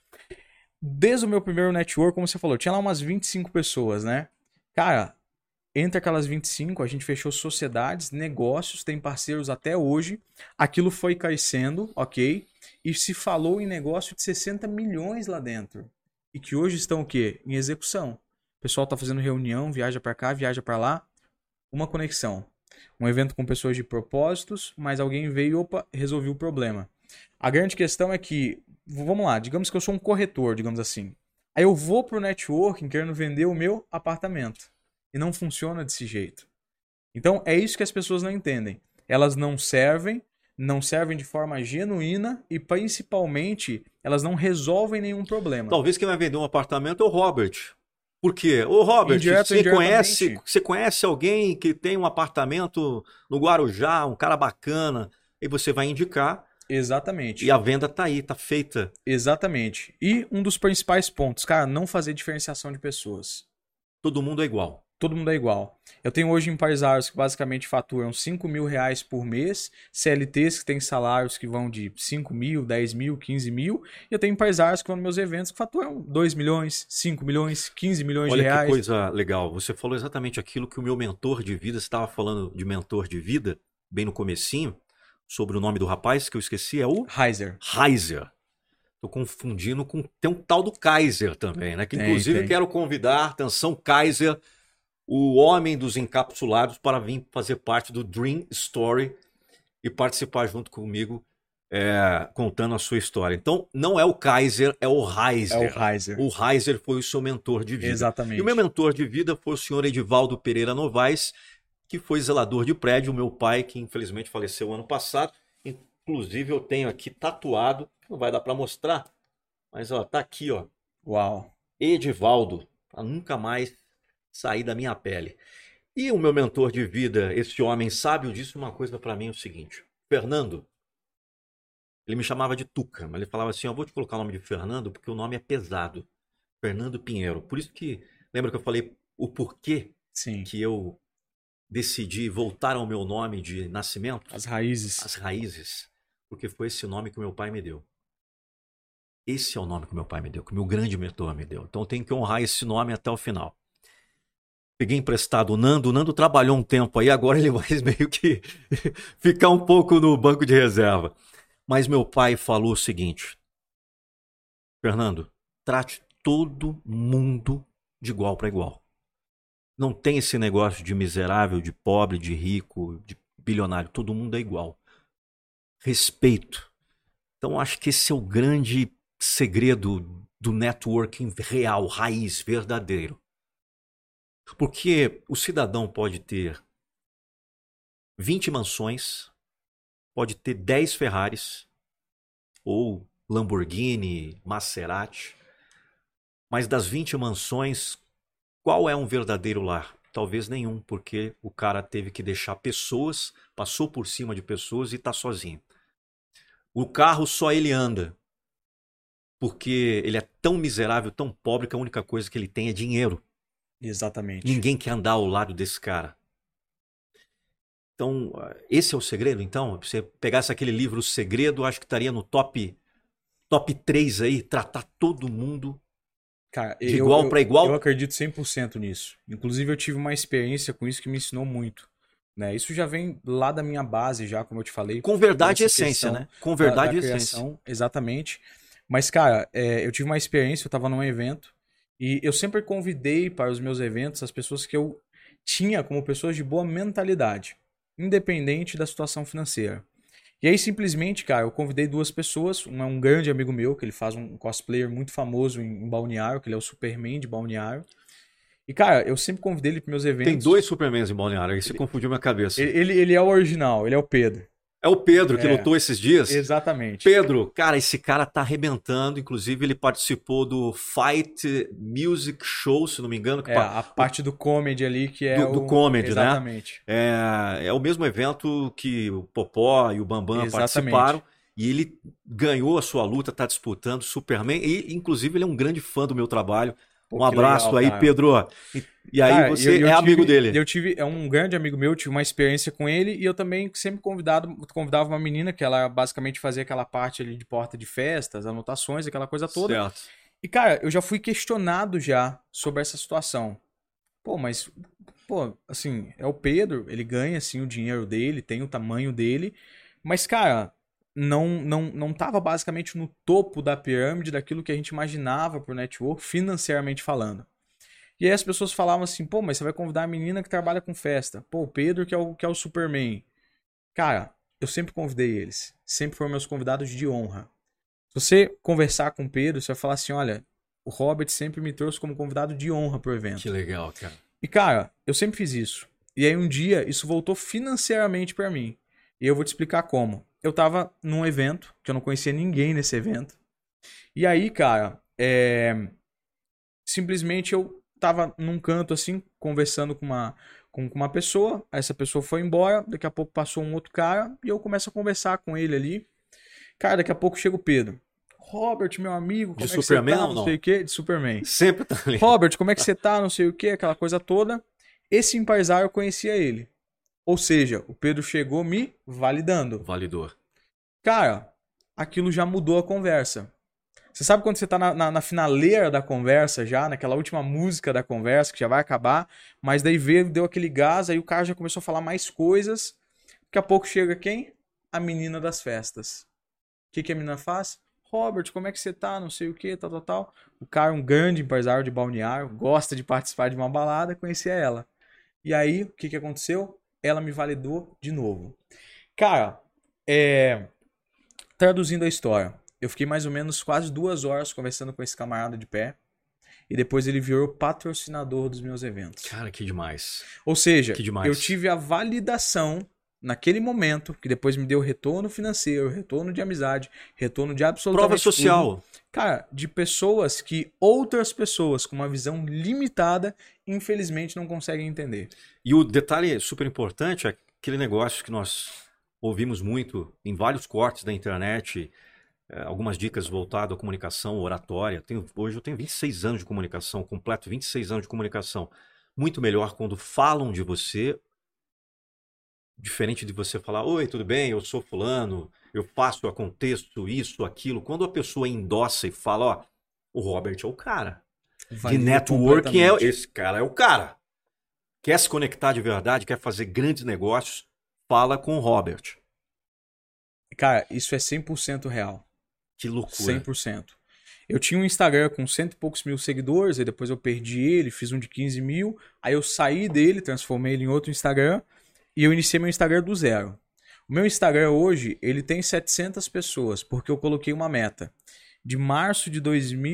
Speaker 3: Desde o meu primeiro network, como você falou, tinha lá umas 25 pessoas, né? Cara, entre aquelas 25, a gente fechou sociedades, negócios, tem parceiros até hoje. Aquilo foi crescendo, ok? E se falou em negócio de 60 milhões lá dentro. E que hoje estão o quê? Em execução. O pessoal tá fazendo reunião, viaja para cá, viaja para lá. Uma conexão. Um evento com pessoas de propósitos, mas alguém veio e resolveu o problema. A grande questão é que, vamos lá, digamos que eu sou um corretor, digamos assim. Aí eu vou pro networking querendo vender o meu apartamento. E não funciona desse jeito. Então é isso que as pessoas não entendem. Elas não servem de forma genuína e principalmente elas não resolvem nenhum problema.
Speaker 1: Talvez quem vai vender um apartamento é o Robert. Por quê? Ô Robert, você conhece alguém que tem um apartamento no Guarujá, um cara bacana, e você vai indicar.
Speaker 3: Exatamente.
Speaker 1: E a venda tá aí, tá feita.
Speaker 3: Exatamente. E um dos principais pontos, cara, não fazer diferenciação de pessoas.
Speaker 1: Todo mundo é igual.
Speaker 3: Todo mundo é igual. Eu tenho hoje empresários que basicamente faturam 5 mil reais por mês, CLTs que têm salários que vão de 5 mil, 10 mil, 15 mil, e eu tenho empresários que vão nos meus eventos que faturam 2 milhões, 5 milhões, 15 milhões de reais.
Speaker 1: Olha que coisa legal, você falou exatamente aquilo que o meu mentor de vida, você estava falando de mentor de vida, bem no comecinho, sobre o nome do rapaz que eu esqueci, é o...
Speaker 3: Heiser.
Speaker 1: Tô confundindo com... Tem um tal do Kaiser também, né? Que inclusive quero convidar, atenção, Kaiser, o homem dos encapsulados, para vir fazer parte do Dream Story e participar junto comigo
Speaker 2: contando a sua história. Então, não é o Kaiser, é o
Speaker 3: É
Speaker 2: Heiser.
Speaker 3: o Heiser.
Speaker 2: O Heiser foi o seu mentor de vida.
Speaker 3: Exatamente.
Speaker 2: E o meu mentor de vida foi o senhor Edivaldo Pereira Novaes, que foi zelador de prédio, o meu pai, que infelizmente faleceu ano passado. Inclusive, eu tenho aqui tatuado, não vai dar para mostrar, mas ó, tá aqui, ó.
Speaker 3: Uau.
Speaker 2: Edivaldo, para nunca mais sair da minha pele. E o meu mentor de vida, esse homem sábio, disse uma coisa para mim, o seguinte: Fernando, ele me chamava de Tuca, mas ele falava assim: eu vou te colocar o nome de Fernando porque o nome é pesado. Fernando Pinheiro. Por isso que, lembra que eu falei o porquê
Speaker 3: Sim.
Speaker 2: que eu decidi voltar ao meu nome de nascimento?
Speaker 3: As raízes.
Speaker 2: As raízes. Porque foi esse nome que o meu pai me deu. Esse é o nome que o meu pai me deu, que o meu grande mentor me deu. Então eu tenho que honrar esse nome até o final. Peguei emprestado o Nando trabalhou um tempo aí, agora ele vai meio que ficar um pouco no banco de reserva. Mas meu pai falou o seguinte: Fernando, trate todo mundo de igual para igual. Não tem esse negócio de miserável, de pobre, de rico, de bilionário. Todo mundo é igual. Respeito. Então acho que esse é o grande segredo do networking real, raiz, verdadeiro. Porque o cidadão pode ter 20 mansões, pode ter 10 Ferraris, ou Lamborghini, Maserati, mas das 20 mansões, qual é um verdadeiro lar? Talvez nenhum, porque o cara teve que deixar pessoas, passou por cima de pessoas e está sozinho. O carro só ele anda, porque ele é tão miserável, tão pobre, que a única coisa que ele tem é dinheiro.
Speaker 3: Exatamente.
Speaker 2: Ninguém quer andar ao lado desse cara. Então, esse é o segredo, então? Se você pegasse aquele livro O Segredo, acho que estaria no top 3 aí, tratar todo mundo
Speaker 3: Cara,
Speaker 2: de igual para igual.
Speaker 3: Eu acredito 100% nisso. Inclusive, eu tive uma experiência com isso que me ensinou muito. Né? Isso já vem lá da minha base, já, como eu te falei.
Speaker 2: Com verdade e essência, né? Com verdade e essência.
Speaker 3: Exatamente. Mas, cara, eu tive uma experiência, eu estava num evento, e eu sempre convidei para os meus eventos as pessoas que eu tinha como pessoas de boa mentalidade, independente da situação financeira. E aí, simplesmente, cara, eu convidei 2 pessoas. Um é um grande amigo meu, que ele faz um cosplayer muito famoso em Balneário, que ele é o Superman de Balneário. E, cara, eu sempre convidei ele para meus eventos.
Speaker 2: Tem 2 Supermans em Balneário, aí você confundiu minha cabeça.
Speaker 3: Ele é o original, ele é o Pedro.
Speaker 2: É o Pedro que lutou esses dias?
Speaker 3: Exatamente.
Speaker 2: Pedro, cara, esse cara tá arrebentando. Inclusive, ele participou do Fight Music Show, se não me engano.
Speaker 3: A parte do comedy ali, que é
Speaker 2: do comedy,
Speaker 3: exatamente.
Speaker 2: Né? É o mesmo evento que o Popó e o Bambam participaram. E ele ganhou a sua luta, tá disputando Superman. E, inclusive, ele é um grande fã do meu trabalho. Um abraço legal, aí, cara. Pedro. E aí, cara, você é amigo dele.
Speaker 3: É um grande amigo meu, tive uma experiência com ele e eu também sempre convidava uma menina que ela basicamente fazia aquela parte ali de porta de festas, anotações, aquela coisa toda.
Speaker 2: Certo.
Speaker 3: E, cara, eu já fui questionado já sobre essa situação. Assim, é o Pedro, ele ganha, assim, o dinheiro dele, tem o tamanho dele, mas, cara, não tava basicamente no topo da pirâmide daquilo que a gente imaginava pro network, financeiramente falando. E aí as pessoas falavam assim, mas você vai convidar a menina que trabalha com festa. O Pedro que é o Superman. Cara, eu sempre convidei eles. Sempre foram meus convidados de honra. Se você conversar com o Pedro, você vai falar assim, olha, o Robert sempre me trouxe como convidado de honra pro evento.
Speaker 2: Que legal, cara.
Speaker 3: E, cara, eu sempre fiz isso. E aí um dia isso voltou financeiramente pra mim. E eu vou te explicar como. Eu tava num evento, que eu não conhecia ninguém nesse evento. E aí, cara, simplesmente eu tava num canto assim, conversando com uma pessoa. Essa pessoa foi embora, daqui a pouco passou um outro cara e eu começo a conversar com ele ali. Cara, daqui a pouco chega o Pedro. Robert, meu amigo, como é que você tá? Não sei o que, de Superman.
Speaker 2: Sempre tá ali.
Speaker 3: Robert, como é que você tá? Não sei o que, aquela coisa toda. Esse empresário eu conhecia ele. Ou seja, o Pedro chegou me validando.
Speaker 2: Validou.
Speaker 3: Cara, aquilo já mudou a conversa. Você sabe quando você tá na finaleira da conversa já, naquela última música da conversa, que já vai acabar, mas daí deu aquele gás, aí o cara já começou a falar mais coisas. Daqui a pouco chega quem? A menina das festas. O que a menina faz? Robert, como é que você tá? Não sei o que, tal. O cara, um grande empresário de Balneário, gosta de participar de uma balada, conhecia ela. E aí, o que aconteceu? Ela me validou de novo. Cara, traduzindo a história, eu fiquei mais ou menos quase 2 horas conversando com esse camarada de pé. E depois ele virou patrocinador dos meus eventos.
Speaker 2: Cara, que demais.
Speaker 3: Ou seja,
Speaker 2: Que demais.
Speaker 3: eu tive a validação naquele momento, que depois me deu retorno financeiro, retorno de amizade, retorno de absolutamente
Speaker 2: Prova social.
Speaker 3: tudo. Cara, de pessoas que outras pessoas com uma visão limitada, infelizmente, não conseguem entender.
Speaker 2: E o detalhe super importante é aquele negócio que nós ouvimos muito em vários cortes da internet, algumas dicas voltadas à comunicação, oratória. Hoje eu tenho 26 anos de comunicação, completo 26 anos de comunicação. Muito melhor quando falam de você, diferente de você falar, oi, tudo bem, eu sou fulano, eu faço, eu aconteço, isso, aquilo. Quando a pessoa endossa e fala, ó, o Robert é o cara. De networking, esse cara é o cara. Quer se conectar de verdade, quer fazer grandes negócios, fala com o Robert.
Speaker 3: Cara, isso é 100% real.
Speaker 2: Que loucura.
Speaker 3: 100%. Eu tinha um Instagram com 100 e poucos mil seguidores, aí depois eu perdi ele, fiz um de 15 mil, aí eu saí dele, transformei ele em outro Instagram e eu iniciei meu Instagram do zero. O meu Instagram hoje, ele tem 700 pessoas, porque eu coloquei uma meta. De março de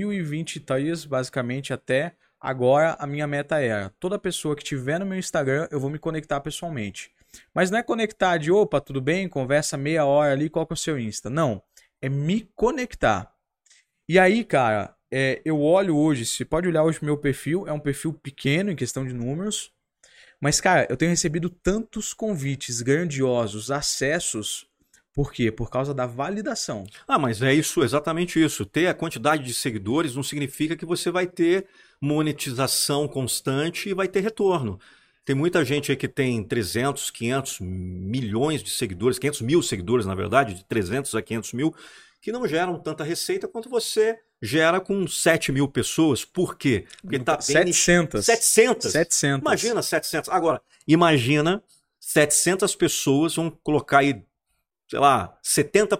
Speaker 3: 2023, basicamente, até agora, a minha meta era, toda pessoa que tiver no meu Instagram, eu vou me conectar pessoalmente. Mas não é conectar de, opa, tudo bem, conversa meia hora ali, qual que é o seu Insta? Não, é me conectar. E aí, cara, eu olho hoje, você pode olhar hoje pro meu perfil, é um perfil pequeno em questão de números, mas, cara, eu tenho recebido tantos convites grandiosos, acessos, por quê? Por causa da validação.
Speaker 2: Ah, mas é isso, exatamente isso. Ter a quantidade de seguidores não significa que você vai ter monetização constante e vai ter retorno. Tem muita gente aí que tem 300, 500 milhões de seguidores, 500 mil seguidores, na verdade, de 300 a 500 mil, que não geram tanta receita quanto você gera com 7 mil pessoas. Por quê? Porque tá bem...
Speaker 3: 700.
Speaker 2: 700? Imagina 700. Agora, imagina 700 pessoas, vão colocar aí, sei lá, 70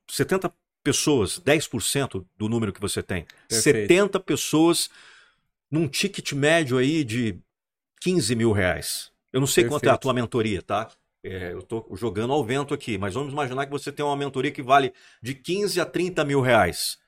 Speaker 2: pessoas, 10% do número que você tem.
Speaker 3: Perfeito.
Speaker 2: 70 pessoas num ticket médio aí de 15 mil reais. Eu não sei quanto é a tua mentoria, tá? Eu estou jogando ao vento aqui, mas vamos imaginar que você tem uma mentoria que vale de 15 a 30 mil reais.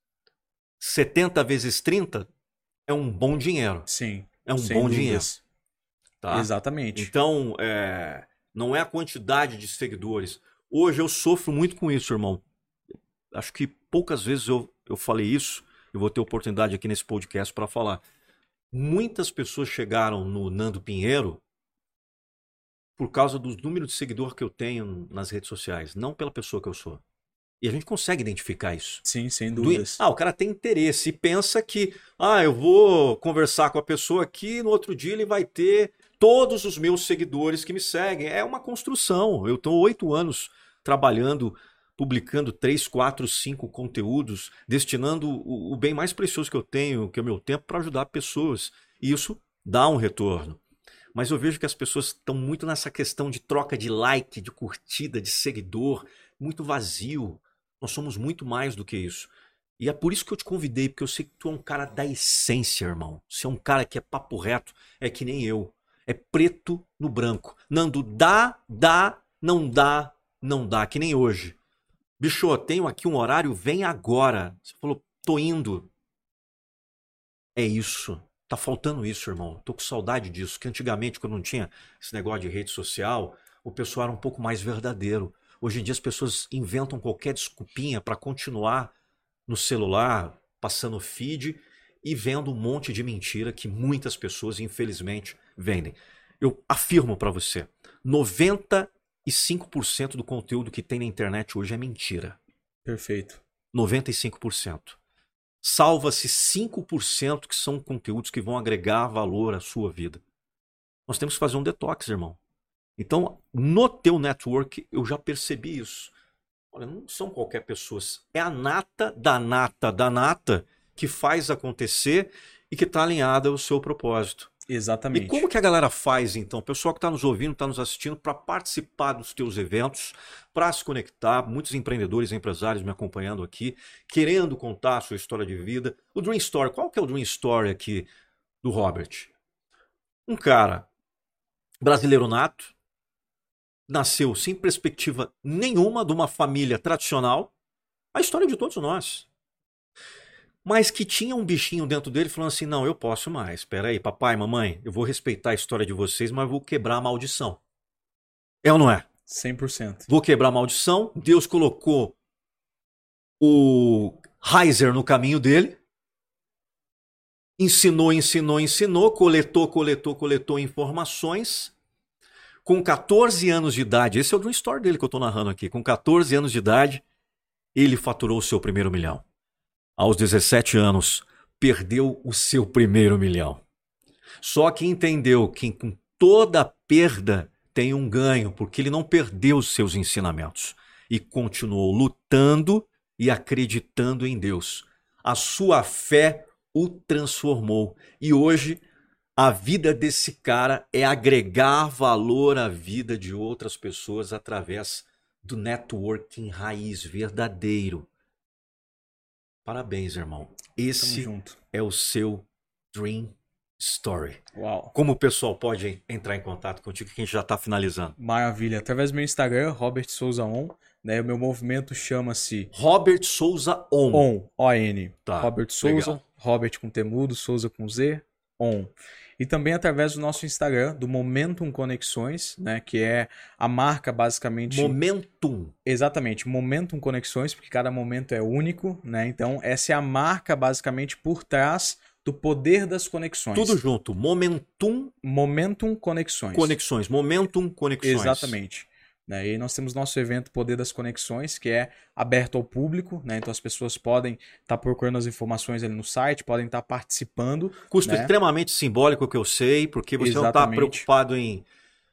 Speaker 2: 70 vezes 30 é um bom dinheiro.
Speaker 3: Sim.
Speaker 2: É um bom dinheiro.
Speaker 3: Tá? Exatamente.
Speaker 2: Então, não é a quantidade de seguidores. Hoje eu sofro muito com isso, irmão. Acho que poucas vezes eu falei isso. Eu vou ter oportunidade aqui nesse podcast para falar. Muitas pessoas chegaram no Nando Pinheiro por causa dos números de seguidor que eu tenho nas redes sociais, não pela pessoa que eu sou. E a gente consegue identificar isso.
Speaker 3: Sim, sem dúvidas.
Speaker 2: O cara tem interesse e pensa que, eu vou conversar com a pessoa aqui, no outro dia ele vai ter todos os meus seguidores que me seguem. É uma construção. Eu estou 8 anos trabalhando, publicando 3, 4, 5 conteúdos, destinando o bem mais precioso que eu tenho, que é o meu tempo, para ajudar pessoas. E isso dá um retorno. Mas eu vejo que as pessoas estão muito nessa questão de troca de like, de curtida, de seguidor, muito vazio. Nós somos muito mais do que isso. E é por isso que eu te convidei, porque eu sei que tu é um cara da essência, irmão. Você é um cara que é papo reto, é que nem eu. É preto no branco. Nando, dá, não dá, não dá, que nem hoje. Bicho, eu tenho aqui um horário, vem agora. Você falou, tô indo. É isso. Tá faltando isso, irmão. Tô com saudade disso, que antigamente, quando não tinha esse negócio de rede social, o pessoal era um pouco mais verdadeiro. Hoje em dia as pessoas inventam qualquer desculpinha para continuar no celular, passando feed e vendo um monte de mentira que muitas pessoas, infelizmente, vendem. Eu afirmo para você, 95% do conteúdo que tem na internet hoje é mentira.
Speaker 3: Perfeito.
Speaker 2: 95%. Salva-se 5% que são conteúdos que vão agregar valor à sua vida. Nós temos que fazer um detox, irmão. Então, no teu network, eu já percebi isso. Olha, não são qualquer pessoas. É a nata da nata da nata que faz acontecer e que está alinhada ao seu propósito.
Speaker 3: Exatamente.
Speaker 2: E como que a galera faz, então? O pessoal que está nos ouvindo, está nos assistindo, para participar dos teus eventos, para se conectar, muitos empreendedores e empresários me acompanhando aqui, querendo contar a sua história de vida. O Dream Story, qual que é o Dream Story aqui do Robert? Um cara brasileiro nato, nasceu sem perspectiva nenhuma de uma família tradicional, A história de todos nós. Mas que tinha um bichinho dentro dele falando assim, não, eu posso mais. Espera aí, papai, mamãe, eu vou respeitar a história de vocês, mas vou quebrar a maldição. É ou não é?
Speaker 3: 100%.
Speaker 2: Vou quebrar a maldição. Deus colocou o Heiser no caminho dele. Ensinou, coletou informações. Com 14 anos de idade, esse é o Dream Story dele que eu estou narrando aqui. Com 14 anos de idade, ele faturou o seu primeiro milhão. Aos 17 anos, perdeu o seu primeiro milhão. Só que entendeu que com toda perda tem um ganho, porque ele não perdeu os seus ensinamentos e continuou lutando e acreditando em Deus. A sua fé o transformou. E hoje, a vida desse cara é agregar valor à vida de outras pessoas através do networking raiz verdadeiro. Parabéns, irmão. Esse é o seu Dream Story.
Speaker 3: Uau.
Speaker 2: Como o pessoal pode entrar em contato contigo, que a gente já está finalizando?
Speaker 3: Maravilha. Através do meu Instagram, Robert Souza On. Né? O meu movimento chama-se...
Speaker 2: Robert Souza On.
Speaker 3: On. O-N.
Speaker 2: Tá,
Speaker 3: Robert Souza.
Speaker 2: legal.
Speaker 3: Robert com T mudo, Souza com Z. On. E também através do nosso Instagram, do Momentum Conexões, né? Que é a marca basicamente...
Speaker 2: Momentum.
Speaker 3: Exatamente, Momentum Conexões, porque cada momento é único, né? Então, essa é a marca basicamente por trás do poder das conexões.
Speaker 2: Tudo junto. Momentum
Speaker 3: Conexões.
Speaker 2: Momentum Conexões.
Speaker 3: Exatamente. Né? E aí nós temos nosso evento Poder das Conexões, que é aberto ao público, né? Então as pessoas podem estar procurando as informações ali no site, podem estar participando.
Speaker 2: Custo
Speaker 3: né?
Speaker 2: extremamente simbólico, que eu sei, porque você não está preocupado em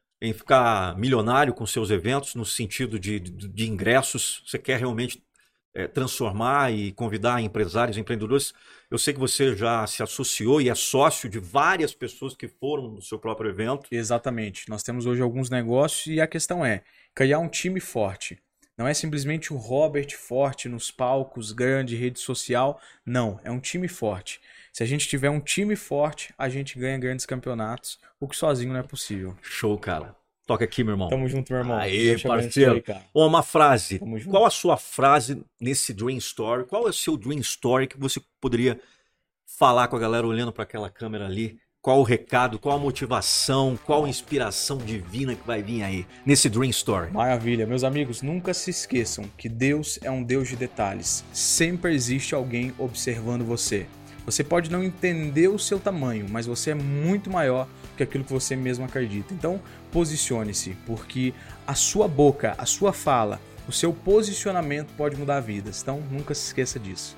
Speaker 2: ficar milionário com seus eventos, no sentido de ingressos. Você quer realmente transformar e convidar empresários, empreendedores. Eu sei que você já se associou e é sócio de várias pessoas que foram no seu próprio evento.
Speaker 3: Exatamente. Nós temos hoje alguns negócios e a questão é criar um time forte. Não é simplesmente o Robert forte nos palcos, grande, rede social. Não, é um time forte. Se a gente tiver um time forte, a gente ganha grandes campeonatos, o que sozinho não é possível.
Speaker 2: Show, cara. Toca aqui, meu irmão.
Speaker 3: Tamo junto, meu irmão.
Speaker 2: Aí, parceiro. Aí, cara. Uma frase.
Speaker 3: Junto.
Speaker 2: Qual a sua frase nesse Dream Story? Qual é o seu Dream Story que você poderia falar com a galera olhando para aquela câmera ali? Qual o recado, qual a motivação, qual a inspiração divina que vai vir aí nesse Dream Story?
Speaker 3: Maravilha. Meus amigos, nunca se esqueçam que Deus é um Deus de detalhes. Sempre existe alguém observando você. Você pode não entender o seu tamanho, mas você é muito maior que aquilo que você mesmo acredita. Então, posicione-se, porque a sua boca, a sua fala, o seu posicionamento pode mudar vidas. Então, nunca se esqueça disso.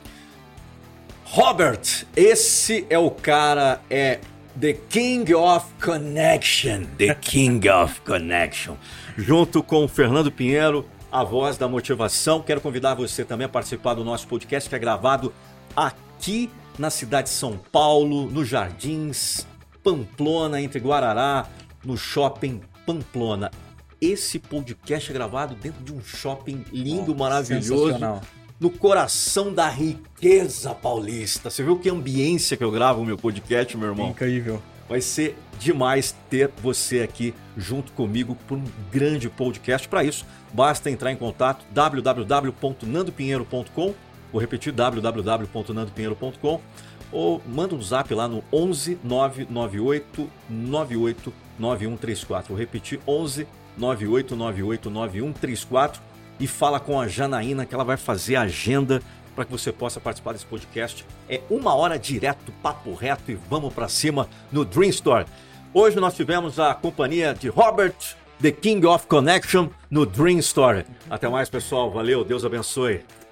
Speaker 2: Robert, esse é o cara, The King of Connection. The King of Connection. Junto com o Fernando Pinheiro, a voz da motivação. Quero convidar você também a participar do nosso podcast, que é gravado aqui na cidade de São Paulo, nos Jardins, Pamplona, entre Guarará, no Shopping Pamplona. Esse podcast é gravado dentro de um shopping lindo, maravilhoso, no coração da riqueza paulista. Você viu que ambiência que eu gravo o meu podcast, meu irmão?
Speaker 3: Incrível.
Speaker 2: Vai ser demais ter você aqui junto comigo por um grande podcast. Para isso, basta entrar em contato www.nandopinheiro.com. Vou repetir, www.nandopinheiro.com, ou manda um zap lá no 11 998 98 9134. Vou repetir, 11 98 98 9134, e fala com a Janaína, que ela vai fazer a agenda para que você possa participar desse podcast. É 1 hora direto, papo reto, e vamos para cima no Dream Store. Hoje nós tivemos a companhia de Robert, The King of Connection, no Dream Story. Até mais, pessoal. Valeu, Deus abençoe.